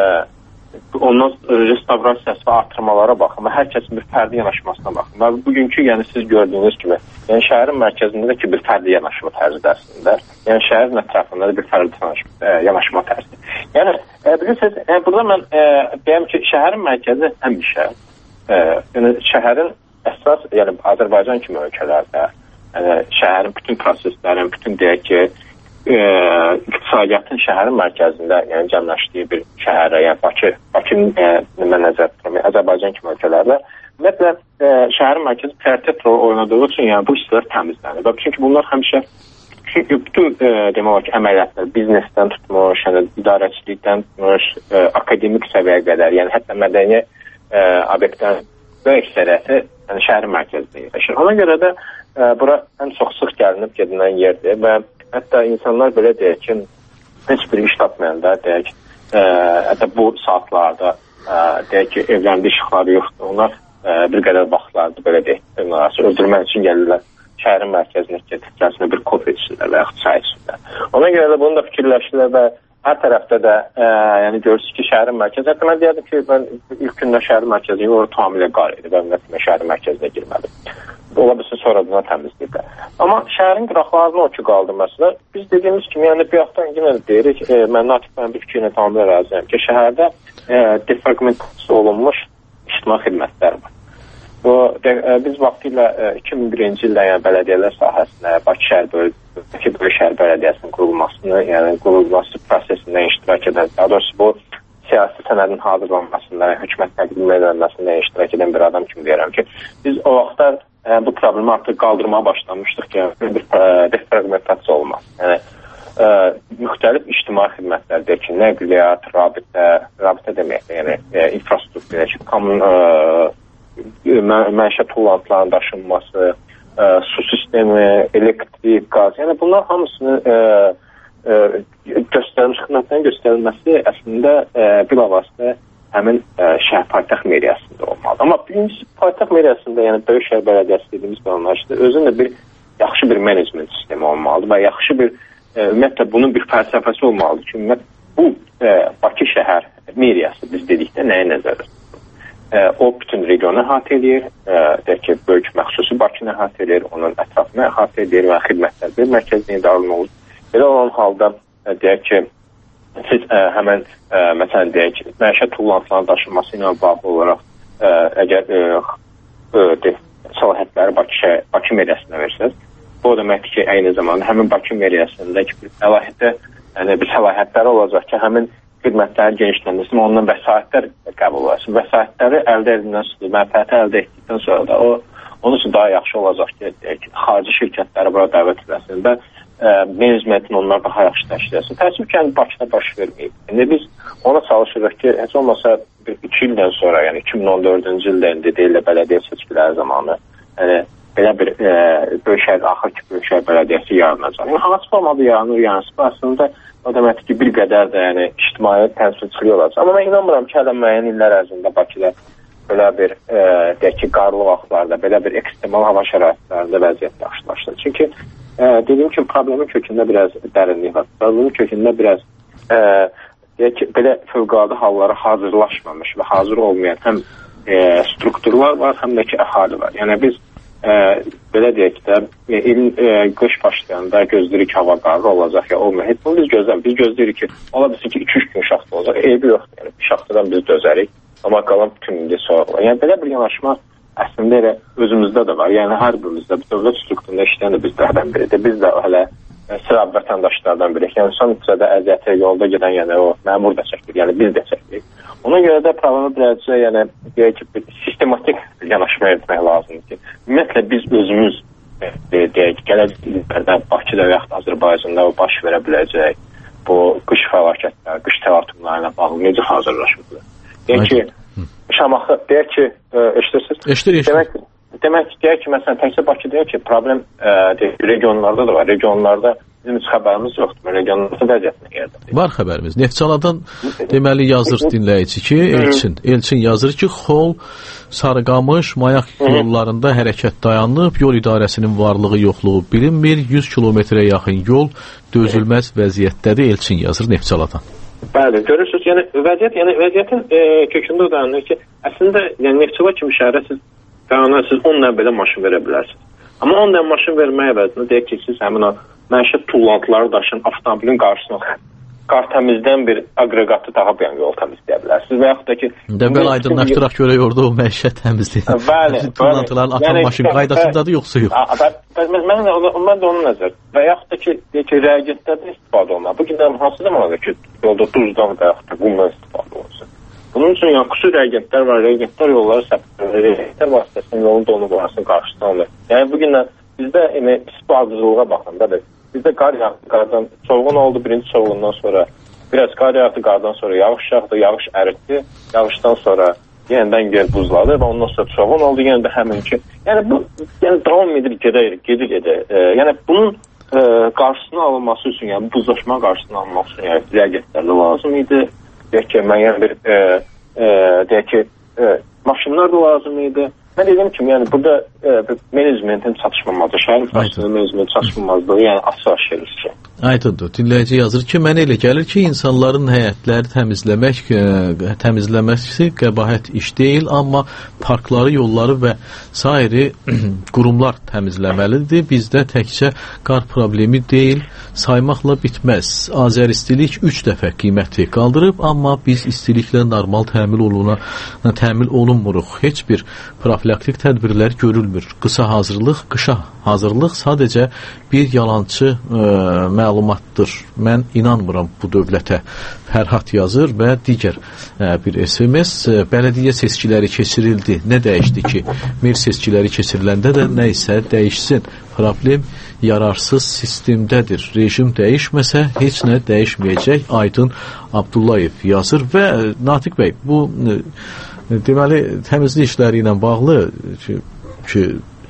ondan restavrasiyası və artırmalara baxın və hər kəsin bir fərdi yanaşmasına baxın. Və bugünkü, yəni siz gördüyünüz kimi, yəni şəhərin mərkəzində ki, bir fərdi yanaşma tərzdəsində, yəni şəhərin ətrafında da bir fərdi yanaşma, e, yanaşma tərzi. Yəni, e, bilirsiniz, e, burada mən e, deyəm ki, şəhərin mərkəzi həmişə, e, yəni şəhərin əsas, yəni Azərbaycan kimi ölkələrdə, yəni şəhərin bütün proseslərin, bütün deyək ki, e, iqtisadiyyatın şəhərin mərkəzində, yəni cəmləşdiyi bir şəhərə, yəni Bakı, Bakının e, mən nəzər tuturam, Azərbaycan kimi ölkələrdə, ümumiyyətlə e, şəhərin mərkəzi prioritet rol oynadığı üçün, yəni bu hissələr təmizlənir. Çünki bunlar həmişə bütün e, demək olar ki, əməliyyatlar biznesdən tutmuş, yəni idarəçilikdən tutmuş, e, akademik səviyyəyə qədər, yəni hətta mədəni e, obyektlərin böyük əksəriyyəti yəni şəhərin mərkəzində yerləşir. Ona görə də e, bura ən çox sıx gəlinib gedilən yerdir və hətta insanlar belə deyək ki, heç bir iş tapmayanda deyək, e, hətta bu saatlarda e, deyək ki, evlərində işıqları yoxdur. Onlar e, bir qədər vaxtlardır belə deyək, öldürmək üçün gəlirlər şəhərin mərkəzinə gedikləsinə bir kofe içsinlər və yaxud çay içsinlər. Ona görə də bunu da fikirləşdilər və hər tərəfdə də e, yəni görürsünüz ki, şəhərin mərkəzi. Hətta mən deyərdim ki, mən ilk gündə şəhərin mərkəzi orada tamamilə qar idi və ümumiyyətlə şəhərin mərkəzinə girmədim. Ola bilsin sonra buna təmizləyirlər. Amma şəhərin qıraqlarını o ki qaldı məsələ. Biz dediyimiz kimi, yəni bir yaxdan yenə də deyirik, e, mən Natiq mənim bir fikrinə tamamilə razıyam ki, şəhərdə e, defragmentasiya olunmuş ictimai xidmətlər var. Bu, de, e, biz vaxtilə e, iki min birinci ildə yəni bələdiyyələr sahəsində Bakı şəhər bölgəsi Böyük şəhər bələdiyyəsinin qurulmasını, yəni qurulması prosesində iştirak edən, daha doğrusu bu siyasi sənədin hazırlanmasında, hökumət təqdim edilməsində iştirak edən bir adam kimi deyirəm ki, biz o vaxtlar e, bu problemi artıq qaldırmaya başlamışdıq ki, bir e, defragmentasiya olmaz. Yəni e, müxtəlif ictimai xidmətlər deyək ki, nəqliyyat, rabitə, rabitə deməkdir, yəni e, infrastruktur, deyək ki, komün e, mə məişət tullantılarının daşınması, e, su sistemi, elektrik, qaz, yəni bunlar hamısını e, e, göstərilmiş xidmətlərin göstərilməsi əslində e, bilavasitə həmin e, şəhər paytaxt meriyasında olmalıdır. Amma birincisi paytaxt meriyasında, yəni Böyük şəhər bələdiyyəsi dediyimiz bir anlayışdır, özünün də bir yaxşı bir menecment sistemi olmalıdır və yaxşı bir, e, ümumiyyətlə bunun bir fəlsəfəsi olmalıdır ki, ümumiyyətlə bu e, Bakı şəhər meriyası biz dedikdə nəyə nəzər tutur? O bütün regionu əhatə edir, deyək ki, böyük məxsusi Bakını əhatə edir, onun ətrafını əhatə edir və xidmətlər bir mərkəzdə idarə olur. Belə olan halda, deyək ki, siz ə, həmən, ə, məsələn, deyək ki, məişət tullantılarının daşınması ilə bağlı olaraq ə, əgər ə, ə, səlahiyyətləri Bakı, Bakı meriyasına versəz, bu o deməkdir ki, eyni zamanda həmin Bakı meriyasındakı bir əlahidə, yəni bir səlahiyyətləri olacaq ki, həmin xidmətləri genişləndirsin, ondan vəsaitlər qəbul olsun. Vəsaitləri əldə edindən sonra, mənfəəti əldə etdikdən sonra da o, onun üçün daha yaxşı olacaq ki, ki xarici şirkətləri bura dəvət edəsin və e, menecmentin onlar daha yaxşı təşkil etsin. Təəssüf ki, yəni Bakıda baş verməyib. İndi biz ona çalışırıq ki, heç olmasa bir iki ildən sonra, yəni iki min on dördüncü ildə indi deyil bələdiyyə seçkiləri zamanı, yəni belə bir e, böyük şəhər, axır ki, böyük şəhər bələdiyyəsi yaranacaq. Yəni, hansı formada yaranır, yansın, aslında o deməkdir ki, bir qədər də yəni, ictimai təmsilçiliyi olacaq. Amma mən inanmıram ki, hələ müəyyən illər ərzində Bakıda belə bir, e, deyək ki, qarlı vaxtlarda, belə bir ekstremal hava şəraitlərində vəziyyət yaxşılaşır. Çünki e, dediyim kimi, problemin kökündə biraz dərinlik var. Problemin kökündə biraz e, deyək ki, belə fövqəladə hallara hazırlaşmamış və hazır olmayan həm e, strukturlar var, həm də ki, əhali var. Yəni biz e, belə deyək də, ilin e, qış başlayanda gözləyirik ki, hava qarlı olacaq ya olmayacaq. Bunu biz gözləmirik. Biz gözləyirik ki, ola bilsin ki, iki üç gün şaxta olacaq. Eybi yoxdur. Yəni, şaxtadan biz dözərik. Amma qalan bütün indi soğuqlar. Yəni, belə bir yanaşma əslində elə özümüzdə də var. Yəni hər birimizdə dövlət strukturunda işləyən də bizlərdən biridir. Biz də hələ sıra vətəndaşlardan biriyik. Yəni son hissədə əziyyətə yolda gedən, yəni o məmur da çəkir, yəni biz də çəkirik. Ona görə də problemi birazcık yəni deyək ki, bir sistematik yanaşma etmək lazımdır ki, ümumiyyətlə biz özümüz deyək gələcək illərdə Bakıda və yaxud Azərbaycanda baş verə biləcək bu qış fəlakətləri, qış təlatümləri ilə bağlı necə hazırlaşırlar? Deyək ki, Şamaxı, deyək ki, eşidirsiniz? Eşidir, eşidir. Demək, demək deyək ki, məsələn, təkcə Bakı deyək ki, problem deyək, regionlarda da var. Regionlarda bizim heç xəbərimiz yoxdur. Regionlarda vəziyyət nə yerdə? Var xəbərimiz. Neftçaladan deməli yazır dinləyici ki, Elçin, Elçin yazır ki, Xol, Sarıqamış, Mayaq yollarında hərəkət dayanıb, yol idarəsinin varlığı, yoxluğu bilinmir, yüz kilometrə yaxın yol dözülməz vəziyyətdədir, Elçin yazır Neftçaladan. Bəli, görürsünüz, yəni vəziyyət, yəni vəziyyətin e, kökündə o dayanır ki, əslində yəni Neftçala kimi şəhərə siz dayanır, siz onunla belə maşın verə bilərsiniz. Amma onunla maşın vermək əvəzinə deyək ki, siz həmin o məişət tullantıları daşın avtomobilin qarşısına qar təmizdən bir aqreqatı daha bir yol təmizləyə bilərsiniz və yaxud da ki... Dəvəl aydınlaşdıraq görək orada o məişət təmizləyir. Bəli. Tullantıların atan yəni, maşın qaydasındadır, yoxsa yox? Mən, mən, mən də onun nəzər. Və yaxud da ki, deyək ki, rəqətlərdə istifadə olunur. Bu gündən hansı zamanda ki, yolda duzdan və yaxud da qumdan istifadə olunsun. Bunun üçün yəni xüsusi rəqətlər var, rəqətlər yolları səpdir, rəqətlər vasitəsində yolun donu qoyarsın qarşısına alır. Yəni bu gündən bizdə yəni, pis bu ardıcılığa baxın, da bizdə qar yağdı, qardan soğuğun oldu birinci soğuğundan sonra, biraz qar yağdı, qardan sonra yağış yağdı, yağış əritdi, yağışdan sonra yenidən yer buzladı və ondan sonra soğuğun oldu, yenə də həmin ki, yəni bu yəni davam edir, gedir, gedir, gedir. E, yəni bunun e, qarşısına alınması üçün, yəni buzlaşma qarşısına alınması üçün yəni rəqətlər də lazım idi. Deyək ki, müəyyən bir e, e, deyək ki, e, maşınlar da lazım idi. Mən dediyim kimi, yəni burada e, menecmentin çatışmamazlığı, şəhər infrastrukturunun menecmentin çatışmamazlığı, yəni açıq-aşkar işdir. Aydındır. Dinləyici yazır ki, mənə elə gəlir ki, insanların həyətləri təmizləmək, ə, təmizləməsi qəbahət iş deyil, amma parkları, yolları və sairi qurumlar təmizləməlidir. Bizdə təkcə qar problemi deyil, saymaqla bitməz. Azəristilik üç dəfə qiyməti qaldırıb, amma biz istiliklə normal təmin oluna, təmin olunmuruq. Heç bir profilaktik tədbirlər görülmür. Qısa hazırlıq, qışa hazırlıq sadəcə bir yalançı ə, məlumatdır. Mən inanmıram bu dövlətə. Fərhad yazır və digər ə, bir S M S. Bələdiyyə seçkiləri keçirildi. Nə dəyişdi ki? Mer seçkiləri keçiriləndə də nə isə dəyişsin. Problem yararsız sistemdədir. Rejim dəyişməsə heç nə dəyişməyəcək. Aydın Abdullayev yazır və Natiq bəy, bu ə, deməli təmizlik işləri ilə bağlı ki, ki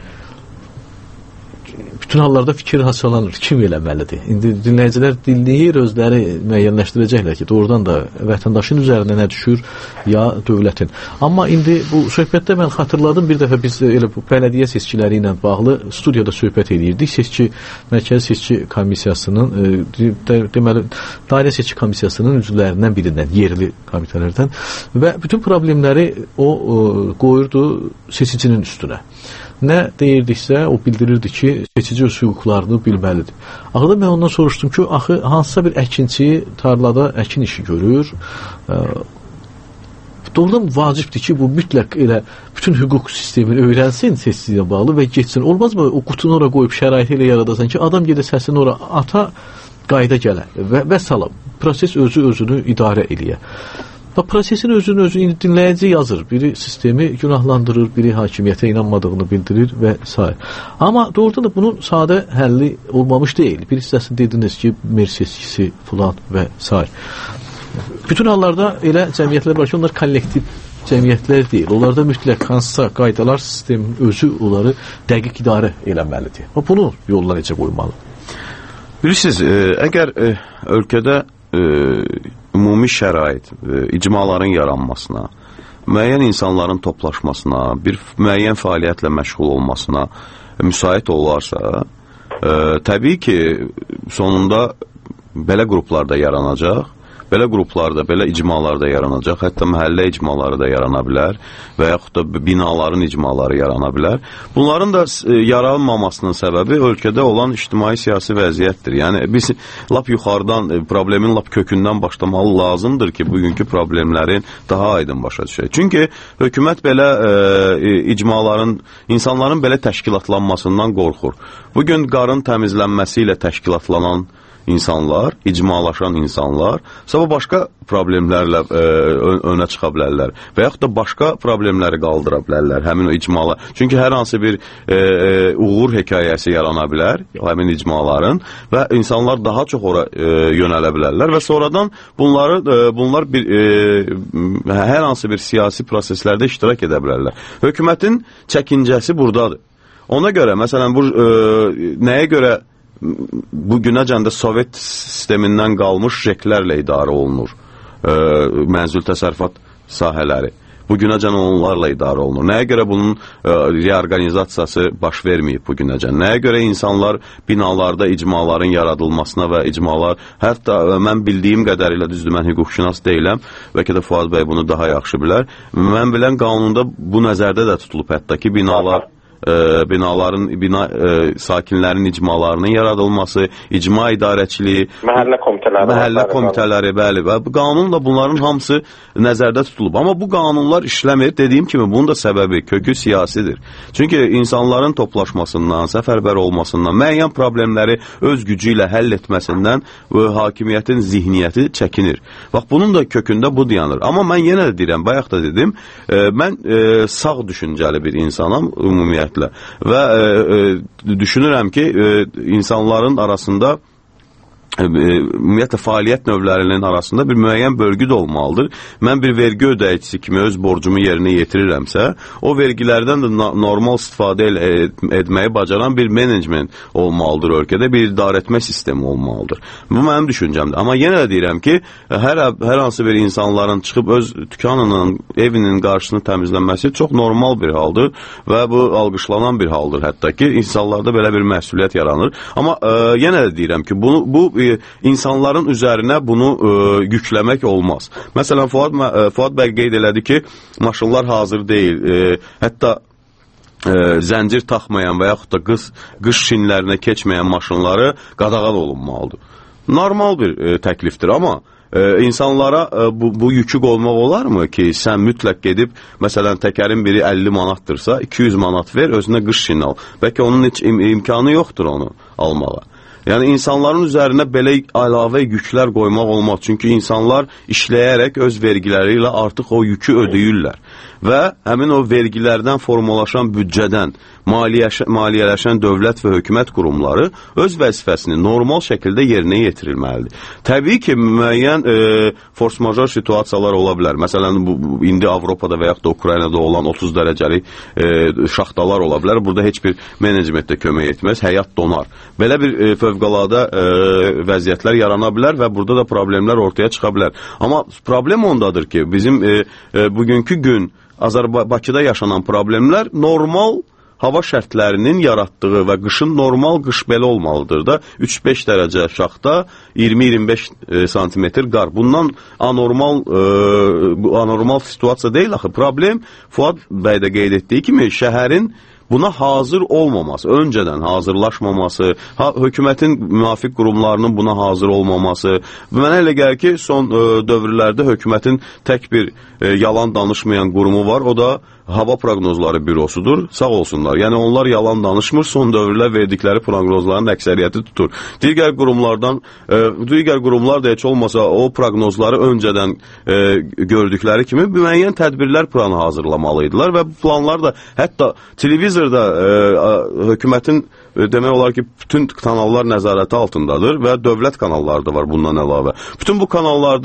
bütün hallarda fikir hasalanır. Kim eləməlidir? İndi dinləyicilər dinləyir, özləri müəyyənləşdirəcəklər ki, doğrudan da vətəndaşın üzərinə nə düşür, ya dövlətin. Amma indi bu söhbətdə mən xatırladım, bir dəfə biz elə bu bələdiyyə seçkiləri ilə bağlı studiyada söhbət edirdik. Seçki, Mərkəzi Seçki Komissiyasının, e, de, deməli, Dairə Seçki Komissiyasının üzvlərindən birindən, yerli komitələrdən və bütün problemləri o, o qoyurdu seçicinin üstünə. Nə deyirdiksə, o bildirirdi ki, seçici öz hüquqlarını bilməlidir. Axırda mən ondan soruşdum ki, axı hansısa bir əkinçi tarlada əkin işi görür. E, doğrudan vacibdir ki, bu mütləq elə bütün hüquq sistemini öyrənsin seçiciyə bağlı və geçsin. Olmaz mı o qutunu ora qoyub şəraiti elə yaradasan ki, adam gedə səsini ora ata, qayda gələ və, və salam. Proses özü özünü idarə eləyə. Və prosesin özünü özü dinləyici yazır. Biri sistemi günahlandırır, biri hakimiyyətə inanmadığını bildirir və s. Amma doğrudan da bunun sadə həlli olmamış deyil. Bir hissəsini dediniz ki, mer seçkisi filan və s. Bütün hallarda elə cəmiyyətlər var ki, onlar kollektiv cəmiyyətlər deyil. Onlarda mütləq hansısa qaydalar sistemin özü onları dəqiq idarə eləməlidir. Və bunu yollar necə qoymalı? Bilirsiniz, e, əgər e, ölkədə e, ümumi şərait, e, icmaların yaranmasına, müəyyən insanların toplaşmasına, bir müəyyən fəaliyyətlə məşğul olmasına müsait olarsa, e, təbii ki, sonunda belə qruplar da yaranacaq, belə qruplarda, belə icmalarda yaranacaq, hətta məhəllə icmaları da yarana bilər və yaxud da binaların icmaları yarana bilər. Bunların da yaranmamasının səbəbi ölkədə olan ictimai-siyasi vəziyyətdir. Yəni, biz lap yuxarıdan, problemin lap kökündən başlamalı lazımdır ki, bugünkü problemlərin daha aydın başa düşək. Çünki hökumət belə e, icmaların, insanların belə təşkilatlanmasından qorxur. Bugün qarın təmizlənməsi ilə təşkilatlanan insanlar, icmalaşan insanlar, sabah başqa problemlərlə e, önə çıxa bilərlər və yaxud da başqa problemləri qaldıra bilərlər həmin o icmalar. Çünki hər hansı bir e, e, uğur hekayəsi yarana bilər həmin icmaların və insanlar daha çox ora e, yönələ bilərlər və sonradan bunları e, bunlar bir e, hər hansı bir siyasi proseslərdə iştirak edə bilərlər. Hökumətin çəkincəsi buradadır. Ona görə, məsələn, bu e, nəyə görə bu günəcən də Sovet sistemindən qalmış jeklərlə idarə olunur e, mənzil təsərrüfat sahələri. Bu günəcən onlarla idarə olunur. Nəyə görə bunun e, reorganizasiyası baş verməyib bu günəcən? Nəyə görə insanlar binalarda icmaların yaradılmasına və icmalar, hətta mən bildiyim qədərilə, düzdür, mən hüquqşünas deyiləm, bəlkə də Fuad bəy bunu daha yaxşı bilər. Mən bilən qanunda bu nəzərdə də tutulub, hətta ki, binalar E, binaların, bina, e, sakinlərin icmalarının yaradılması, icma idarəçiliyi, məhəllə komitələri, məhəllə komitələri, bəli, və bu qanunla bunların hamısı nəzərdə tutulub. Amma bu qanunlar işləmir. Dediyim kimi, bunun da səbəbi, kökü siyasidir. Çünki insanların toplaşmasından, səfərbər olmasından, müəyyən problemləri öz gücü ilə həll etməsindən və hakimiyyətin zihniyyəti çəkinir. Bax, bunun da kökündə bu dayanır. Amma mən yenə də deyirəm, bayaq da dedim, e, mən e, sağ düşüncəli bir insanam, ümumiyyətlə. Və e, e, düşünürəm ki, e, insanların arasında e, ümumiyyətlə fəaliyyət növlərinin arasında bir müəyyən bölgü də olmalıdır. Mən bir vergi ödəyicisi kimi öz borcumu yerinə yetirirəmsə, o vergilərdən də normal istifadə etməyi bacaran bir menecment olmalıdır ölkədə, bir idarəetmə sistemi olmalıdır. Bu mənim düşüncəmdir. Amma yenə də deyirəm ki, hər, hər hansı bir insanların çıxıb öz dükanının, evinin qarşısını təmizlənməsi çox normal bir haldır və bu alqışlanan bir haldır hətta ki, insanlarda belə bir məsuliyyət yaranır. Amma e, yenə də deyirəm ki, bunu, bu e, insanların üzərinə bunu e, yükləmək olmaz. Məsələn, Fuad, e, Fuad bəy qeyd elədi ki, maşınlar hazır deyil, e, hətta E, zəncir taxmayan və yaxud da qış, qış şinlərinə keçməyən maşınları qadağan olunmalıdır. Normal bir e, təklifdir, amma e, insanlara e, bu, bu yükü qoymaq olarmı ki, sən mütləq gedib, məsələn, təkərin biri əlli manatdırsa, iki yüz manat ver, özünə qış şini al. Bəlkə onun heç im imkanı yoxdur onu almağa. Yəni, insanların üzərinə belə əlavə yüklər qoymaq olmaz. Çünki insanlar işləyərək öz vergiləri ilə artıq o yükü ödəyirlər. Və həmin o vergilərdən formalaşan büdcədən maliyyələşən dövlət və hökumət qurumları öz vəzifəsini normal şəkildə yerinə yetirilməlidir. Təbii ki, müəyyən e, force major situasiyalar ola bilər. Məsələn, bu, indi Avropada və yaxud da Ukraynada olan otuz dərəcəlik e, şaxtalar ola bilər. Burada heç bir menecmentdə kömək etməz, həyat donar. Belə bir e, fövqəladə e, vəziyyətlər yarana bilər və burada da problemlər ortaya çıxa bilər. Amma problem ondadır ki, bizim e, e, bugünkü gün Azərbaycanda yaşanan problemlər normal hava şərtlərinin yaratdığı və qışın normal qış belə olmalıdır da, üç beş dərəcə şaxta, iyirmi iyirmi beş santimetr qar. Bundan anormal e, anormal situasiya deyil axı. Problem Fuad bəy də qeyd etdiyi kimi şəhərin buna hazır olmaması, öncədən hazırlaşmaması, ha, hökumətin müvafiq qurumlarının buna hazır olmaması. Mənə elə gəlir ki, son e, dövrlərdə hökumətin tək bir e, yalan danışmayan qurumu var, o da Hava Proqnozları Bürosudur, sağ olsunlar. Yəni, onlar yalan danışmır, son dövrlər verdikləri proqnozların əksəriyyəti tutur. Digər qurumlardan, e, digər qurumlar da heç olmasa o proqnozları öncədən e, gördükləri kimi müəyyən tədbirlər planı hazırlamalıydılar və bu planlar da hətta televizorda e, hökumətin demək olar ki, bütün kanallar nəzarəti altındadır və dövlət kanalları da var bundan əlavə. Bütün bu kanallarda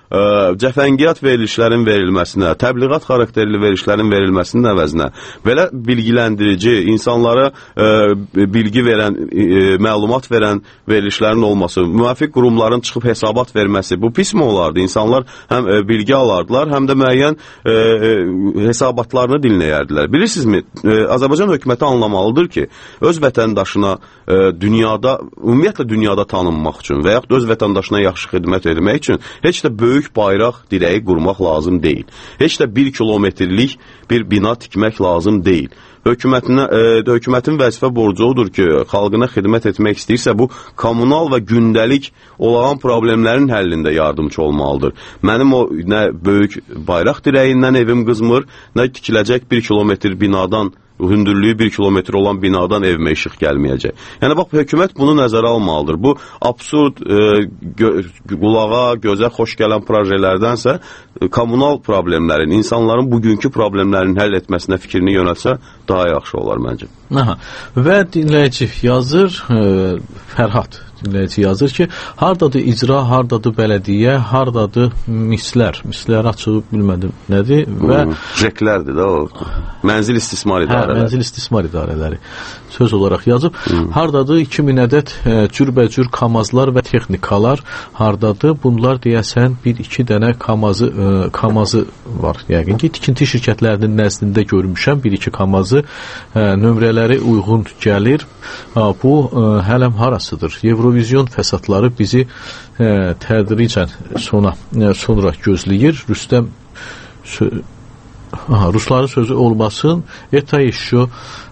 ə, cəfəngiyyat verilişlərin verilməsinə, təbliğat xarakterli verilişlərin verilməsinin əvəzinə belə bilgilendirici, insanlara ə, bilgi verən, ə, məlumat verən verilişlərin olması, müvafiq qurumların çıxıb hesabat verməsi, bu pis mi olardı? İnsanlar həm ə, bilgi alardılar, həm də müəyyən ə, hesabatlarını dinləyərdilər. Bilirsinizmi, ə, Azərbaycan hökuməti anlamalıdır ki, öz vətəndaşına ə, dünyada, ümumiyyətlə dünyada tanınmaq üçün və yaxud öz vətəndaşına yaxşı xidmət etmək üçün heç də böyük bayraq dirəyi qurmaq lazım deyil. Heç də bir kilometrlik bir bina tikmək lazım deyil. Hökumətinə, e, hökumətin vəzifə borcu odur ki, xalqına xidmət etmək istəyirsə, bu kommunal və gündəlik olağan problemlərin həllində yardımcı olmalıdır. Mənim o nə böyük bayraq dirəyindən evim qızmır, nə tikiləcək bir kilometr binadan, hündürlüyü bir kilometr olan binadan evimə işıq gəlməyəcək. Yəni, bax, hökumət bunu nəzərə almalıdır. Bu, absurd, e, gö qulağa, gözə xoş gələn projelərdənsə, e, kommunal problemlərin, insanların bugünkü problemlərin həll etməsinə fikrini yönəlsə, daha yaxşı olar məncə. Aha. Və dinləyici yazır, e, Fərhad dinləyici yazır ki, hardadır icra, hardadır bələdiyyə, hardadır mislər. Mislər açığı bilmədim nədir və jeklərdir də o. Mənzil istismar idarələri. Hə, mənzil istismar idarələri söz olaraq yazıb. Hı. Hardadır iki min ədəd e, cürbəcür kamazlar və texnikalar, hardadır? Bunlar deyəsən bir iki dənə kamazı e, kamazı var. Yəqin ki, tikinti şirkətlərinin nəzdində görmüşəm bir iki kamazı, e, nömrələri uyğun gəlir. Ha, bu e, hələm harasıdır? Eurovizyon fəsadları bizi e, tədricən sona e, sonra gözləyir. Rüstəm sö Aha, Rusların sözü olmasın. Eta işo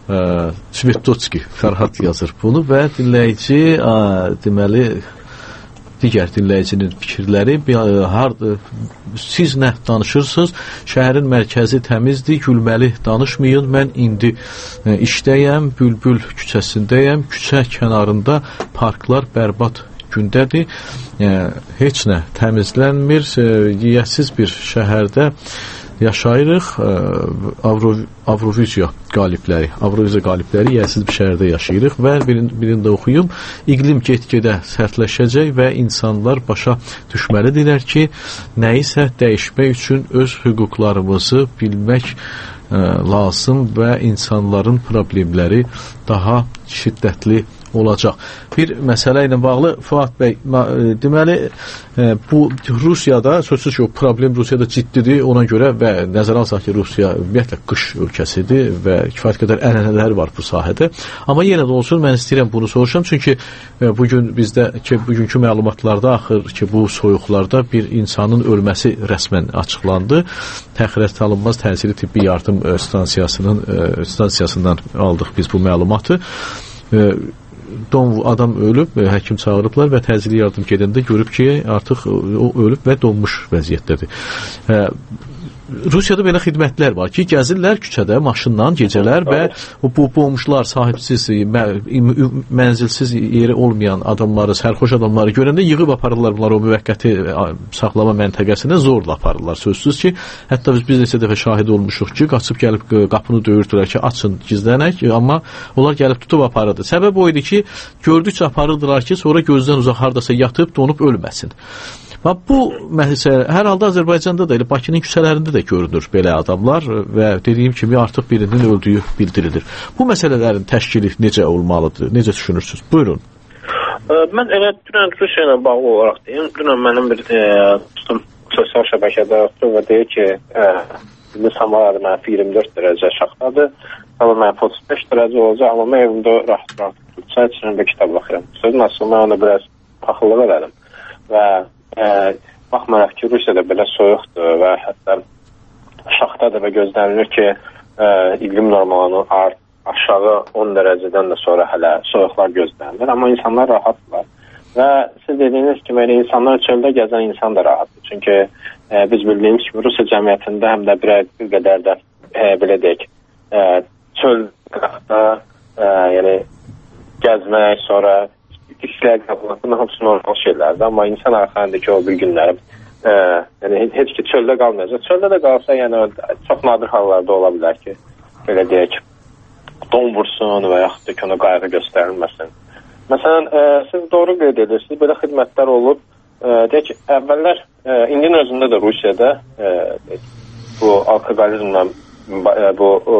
Svetotski Fərhad yazır bunu və dinləyici a, deməli digər dinləyicinin fikirləri hardır? Siz nə danışırsınız? Şəhərin mərkəzi təmizdir, gülməli danışmayın. Mən indi e, işdəyəm, Bülbül küçəsindəyəm. Küçə kənarında parklar bərbad gündədir. E, heç nə təmizlənmir. E, yiyəsiz bir şəhərdə yaşayırıq. Avro, Avroviziya qalibləri, Avroviziya qalibləri yiyəsiz bir şəhərdə yaşayırıq və birin, birində oxuyum. İqlim get-gedə sərtləşəcək və insanlar başa düşməlidirlər ki, nəyisə dəyişmək üçün öz hüquqlarımızı bilmək ə, lazım və insanların problemləri daha şiddətli olacaq. Bir məsələ ilə bağlı Fuad bəy, deməli bu Rusiyada sözsüz ki, o problem Rusiyada ciddidir, ona görə və nəzərə alsaq ki, Rusiya ümumiyyətlə qış ölkəsidir və kifayət qədər ənənələri var bu sahədə. Amma yenə də olsun, mən istəyirəm bunu soruşam, çünki bugün bizdə ki, bugünkü məlumatlarda axır ki, bu soyuqlarda bir insanın ölməsi rəsmən açıqlandı. Təxirət alınmaz təsiri tibbi yardım stansiyasının stansiyasından aldıq biz bu məlumatı. Don adam ölüb, həkim çağırıblar və təcili yardım gedəndə görüb ki, artıq o ölüb və donmuş vəziyyətdədir. Rusiyada belə xidmətlər var ki, gəzirlər küçədə maşınla gecələr və bu boğmuşlar, sahibsiz, mənzilsiz yeri olmayan adamları, sərxoş adamları görəndə yığıb aparırlar bunlar o müvəqqəti saxlama məntəqəsinə, zorla aparırlar. Sözsüz ki, hətta biz bir neçə dəfə şahid olmuşuq ki, qaçıb gəlib qapını döyürdülər ki, açın, gizlənək, amma onlar gəlib tutub aparırdı. Səbəb o idi ki, gördükcə aparırdılar ki, sonra gözdən uzaq hardasa yatıb, donub ölməsin. Bu məsələ hər halda Azərbaycanda da, elə Bakının küçələrində də görünür belə adamlar və dediyim kimi artıq birinin öldüyü bildirilir. Bu məsələlərin təşkili necə olmalıdır? Necə düşünürsünüz? Buyurun. Mən elə dünən Rusiya ilə bağlı olaraq deyim. Dünən mənim bir dostum sosial şəbəkədə və deyir ki, indi Samara mənfi iyirmi dörd dərəcə aşağıdadır. Amma mənfi otuz beş dərəcə olacaq, amma mən evimdə rahat-rahat çay içində kitab baxıram. Sözün asıl mən ona biraz paxıllıq elədim və Ə, baxmayaraq ki, Rusiyada belə soyuqdur və hətta şaxtadır və gözlənilir ki, ə, iqlim normalının aşağı on dərəcədən də sonra hələ soyuqlar gözlənilir, amma insanlar rahatdırlar. Və siz dediyiniz kimi, insanlar çöldə gəzən insan da rahatdır. Çünki ə, biz bildiyimiz kimi Rusiya cəmiyyətində həm də bir, bir qədər də ə, belə deyək, ə, çöl qıraqda, ə, yəni gəzmək, sonra işlər qəbullar, bunlar hamısı normal şeylərdir. Amma insan arxasındakı o bir günləri e, yəni heç ki çöldə qalmayacaq. Çöldə də qalsa, yəni çox nadir hallarda ola bilər ki, belə deyək, don vursun və yaxud da ki, ona qayğı göstərilməsin. Məsələn, e, siz doğru qeyd edirsiniz, belə xidmətlər olub. E, deyək ki, əvvəllər e, indinin özündə də Rusiyada e, bu alkoqolizmlə bu e,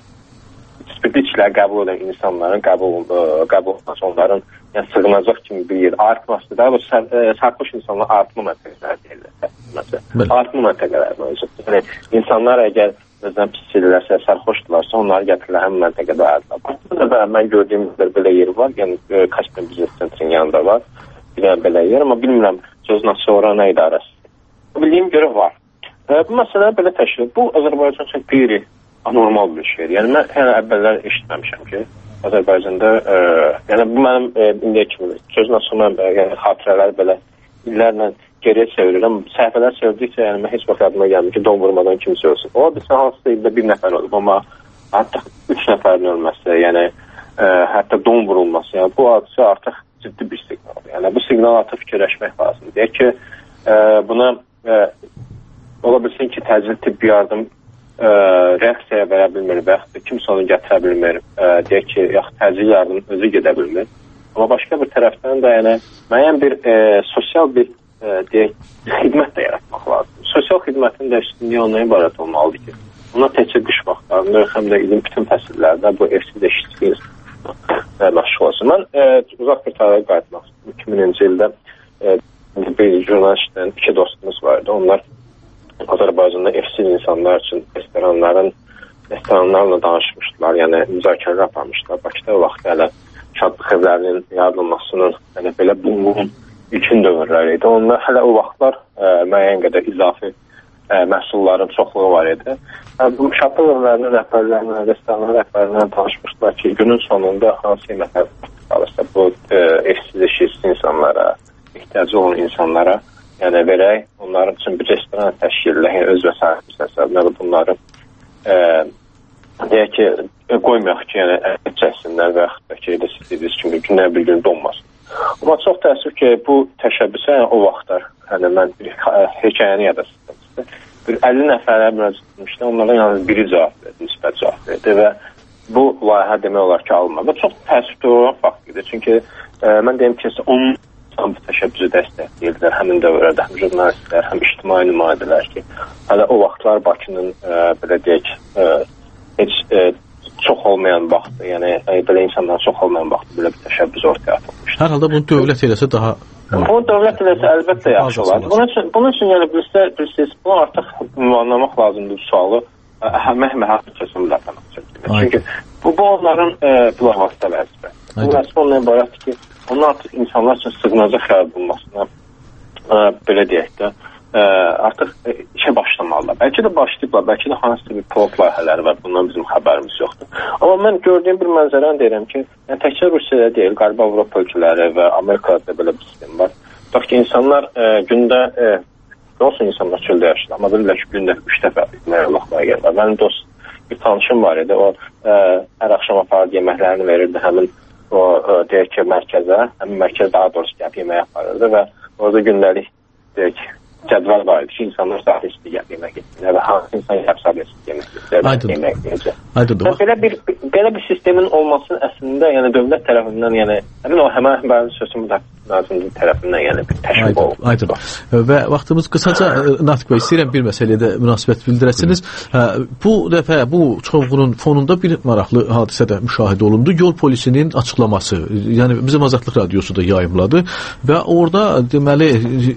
spirtli içkiləri qəbul edən insanların qəbul e, qəbul olması, onların yəni sığınacaq kimi bir yer artması da bu sarhoş insanlar artma məntəqələri deyirlər. Artma məntəqələri mövzudur. Yəni insanlar əgər özdən pis edirlərsə, sərxoşdurlarsa, onları gətirirlər həmin məntəqədə ayırlar. Burada da mən gördüyüm belə yer var, yəni Kaspian Biznes Centrin yanında var, bir dənə belə yer, amma bilmirəm sözün sonra nə idarəsi. Bildiyim görə var. E, bu məsələ belə təşkil. Bu Azərbaycan üçün qeyri anormal bir şey. Yəni mən hələ əvvəllər eşitməmişəm ki, Azərbaycanda, e, yəni bu mənim e, indiyə kimi sözün sonra yəni xatirələri belə illərlə geriyə çevirirəm. Səhifələr çevirdikcə, yəni mən heç vaxt yadıma gəlmir ki, don vurmadan kimsə ölsün. O, bilsən, hansısa ildə bir nəfər olub, amma hətta üç nəfərin ölməsi, yəni e, hətta don vurulması, yəni bu hadisə artıq ciddi bir siqnaldır. Yəni bu siqnal artıq fikirləşmək lazımdır. Deyək ki, e, buna e, ola bilsin ki, təcili tibbi yardım e, reaksiyaya verə bilmir və yaxud da kimsə onu gətirə bilmir. E, deyək ki, yaxud təcili yardım özü gedə bilmir. Amma başqa bir tərəfdən də yəni müəyyən bir e, sosial bir e, deyək, xidmət də yaratmaq lazımdır. Sosial xidmətin də üstünlüyü ondan ibarət olmalıdır ki, ona təkcə qış vaxtlarında, həm də ilin bütün fəsillərdə bu evsiz eşitçi məşğul olsun. Mən e, uzaq bir tariyə qayıtmaq istedim. iki minci ildə e, bir jurnalistdən iki dostumuz vardı. Onlar Azərbaycanda evsiz insanlar üçün restoranların restoranlarla danışmışdılar, yəni müzakirə aparmışdılar. Bakıda o vaxt hələ şadlıq evlərinin yaradılmasının yəni belə bunun ilkin dövrləri idi. Onlar hələ o vaxtlar e, müəyyən qədər izafi e, məhsulların çoxluğu var idi. E, bu şadlıq evlərinin rəhbərlərinə, restoranların rəhbərlərinə danışmışdılar ki, günün sonunda hansı qiymətlər qalırsa bu e, evsiz eşiksiz insanlara, ehtiyacı olan insanlara yəni verək, onların üçün bir restoran təşkil edək, yəni öz vəsait səbəblə bunları e, deyək ki, qoymayaq ki, yəni ət çəksinlər və yaxud da ki, siz dediniz kimi günlər bir gün donmasın. Amma çox təəssüf ki, bu təşəbbüsə yəni, o vaxtlar, yəni mən bir hekayəni yada sıxdım. Bir əlli nəfərə müraciət etmişdim, onlardan yəni biri cavab verdi, nisbət cavab verdi və bu layihə demək olar ki, alınmadı. Bu çox təəssüflü olan fakt idi. Çünki e, mən deyim ki, onun bu təşəbbüsü dəstəkləyirlər, həmin dövrdə həm jurnalistlər, həm ictimai nümayəndələr ki, hələ o vaxtlar Bakının e, belə deyək, e, heç e, çox olmayan vaxtı, yəni e, belə insanların çox olmayan vaxtı belə bir təşəbbüs ortaya atılmışdır. Hər halda bunu dövlət eləsə daha... Bunu dövlət eləsə əlbəttə yaxşı olar. Bunun üçün, bunun üçün yəni bilirsiniz, bunu artıq ünvanlamaq lazımdır bu sualı. Məhməhət kəsimlər tanıqdır. Çünki bu, bu onların e, bu vasitə vəzifə. Bu vəzifə onunla ibarətdir ki, onun artıq insanlar üçün sığınacaq yaradılmasına e, belə deyək də e, artıq e, işə başlamalılar. Bəlkə də başlayıblar, bəlkə də hansısa bir pilot layihələri var, bundan bizim xəbərimiz yoxdur. Amma mən gördüyüm bir mənzərəni deyirəm ki, yəni təkcə Rusiyada deyil, Qərbi Avropa ölkələri və Amerikada da belə bir sistem var. Bax ki, insanlar e, gündə e, olsun insanlar çöldə yaşayır, amma bilirlər ki, gündə üç dəfə mərəlaqlara gəlirlər. Mənim dost bir tanışım var idi, o e, hər axşam aparırdı, yeməklərini verirdi həmin o e, deyək ki, mərkəzə, həmin mərkəz daha doğrusu gəlib yemək aparırdı və orada gündəlik deyək cədvəl var idi ki, insanlar saat isti gəlib yemək etdilər və hansı insan gəlib saat isti yemək edəcək. Belə bir, belə bir sistemin olmasının əslində yəni dövlət tərəfindən, yəni həmin o həmən bəzi sözüm nazimlik tərəfindən yəni bir təşviq olub. Aydın. Və vaxtımız qısaca Natiq bəy, istəyirəm bir məsələdə münasibət bildirəsiniz. Bu dəfə bu çovğunun fonunda bir maraqlı hadisə də müşahidə olundu. Yol polisinin açıqlaması. Yəni bizim Azadlıq Radiosu da yayımladı və orada deməli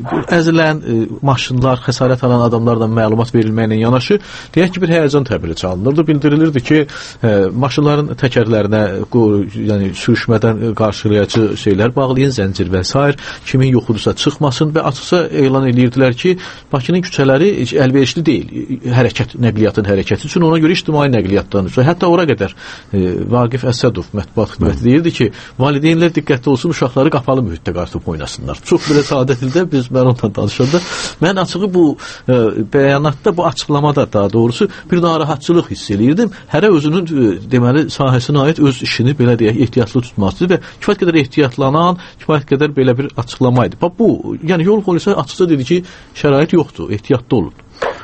əzilən maşınlar, xəsarət alan adamlardan məlumat verilməklə yanaşı deyək ki, bir həyəcan təbiri çalınırdı. Bildirilirdi ki, e, maşınların təkərlərinə yəni sürüşmədən qarşılayıcı şeylər bağlayın, zəncir və s. kimin yoxudursa çıxmasın və açıqca elan edirdilər ki, Bakının küçələri əlverişli deyil hərəkət, nəqliyyatın hərəkəti üçün, ona görə ictimai nəqliyyatdan. Hətta ora qədər e, Vaqif Əsədov mətbuat xidməti deyirdi ki, valideynlər diqqətli olsun, uşaqları qapalı mühitdə qartıb oynasınlar. Çox belə sadə dildə biz mən onunla danışanda mən açığı bu e, bəyanatda, bu açıqlamada daha doğrusu bir narahatçılıq hiss eləyirdim. Hərə özünün e, deməli sahəsinə aid öz işini belə deyək ehtiyatlı tutmasıdır və kifayət qədər ehtiyatlanan, kifayət qədər belə bir açıqlamaydı. Bax bu, yəni yol polisi açıqca dedi ki, şərait yoxdur, ehtiyatlı olun.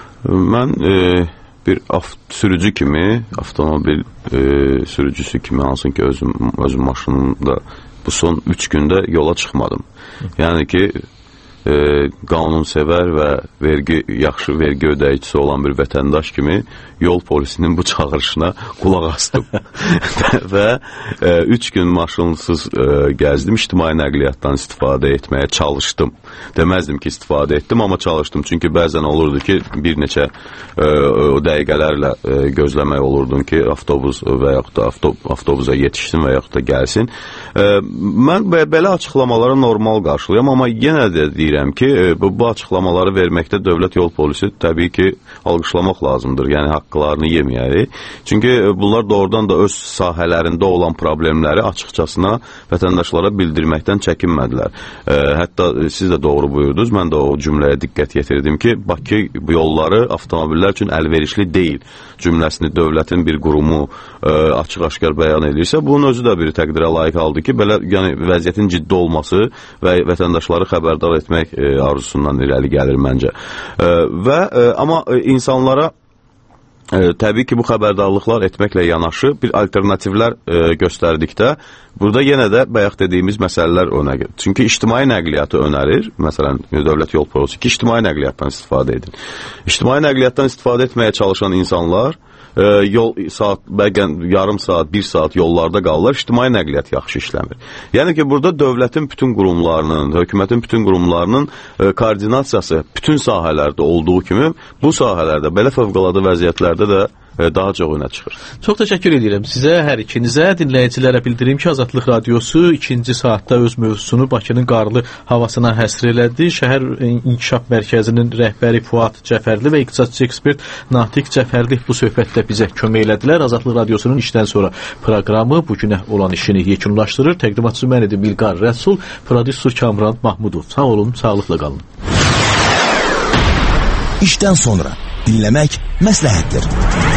Mən e, bir avt sürücü kimi, avtomobil e, sürücüsü kimi hansın ki özüm, özüm maşınımda bu son üç gündə yola çıxmadım. Yəni ki, e, qanunsevər və vergi yaxşı vergi ödəyicisi olan bir vətəndaş kimi yol polisinin bu çağırışına qulaq asdım. Və e, üç gün maşınsız e, gəzdim, ictimai nəqliyyatdan istifadə etməyə çalışdım. Deməzdim ki, istifadə etdim, amma çalışdım. Çünki bəzən olurdu ki, bir neçə e, o dəqiqələrlə e, gözləmək olurdu ki, avtobus və yaxud da avto, avtobusa yetişsin və yaxud da gəlsin. E, mən be belə açıqlamaları normal qarşılayam, amma yenə də deyirəm ki, e, bu, bu açıqlamaları verməkdə dövlət yol polisi təbii ki, alqışlamaq lazımdır. Yəni, haqqlarını yeməyək. Çünki e, bunlar doğrudan da öz sahələrində olan problemləri açıqcasına vətəndaşlara bildirməkdən çəkinmədilər. E, hətta siz də doğru buyurdunuz, mən də o cümləyə diqqət yetirdim ki, Bakı yolları avtomobillər üçün əlverişli deyil cümləsini dövlətin bir qurumu e, açıq-aşkar bəyan edirsə, bunun özü də bir təqdirə layiq haldır ki, belə yəni, vəziyyətin ciddi olması və vətəndaşları xəbərdar etmək e, arzusundan irəli gəlir məncə. E, və e, amma e, insanlara e, təbii ki, bu xəbərdarlıqlar etməklə yanaşı bir alternativlər e, göstərdikdə burada yenə də bayaq dediyimiz məsələlər önərir. Çünki ictimai nəqliyyatı önərir. Məsələn, dövlət yol polisi ki, ictimai nəqliyyatdan istifadə edin. İctimai nəqliyyatdan istifadə etməyə çalışan insanlar e, yol saat, bəgən yarım saat, bir saat yollarda qalırlar. İctimai nəqliyyat yaxşı işləmir. Yəni ki, burada dövlətin bütün qurumlarının, hökumətin bütün qurumlarının e, koordinasiyası bütün sahələrdə olduğu kimi bu sahələrdə, belə fövqəladə vəziyyətlərdə də daha çox önə çıxır. Çox təşəkkür edirəm sizə, hər ikinizə. Dinləyicilərə bildirim ki, Azadlıq Radiosu ikinci saatda öz mövzusunu Bakının qarlı havasına həsr elədi. Şəhər İnkişaf Mərkəzinin rəhbəri Fuad Cəfərli və iqtisadçı ekspert Natiq Cəfərli bu söhbətdə bizə kömək elədilər. Azadlıq Radiosunun işdən sonra proqramı bu günə olan işini yekunlaşdırır. Təqdimatçı mən idim İlqar Rəsul, prodüser Kamran Mahmudov. Sağ olun, sağlıqla qalın. İşdən sonra dinləmək məsləhətdir.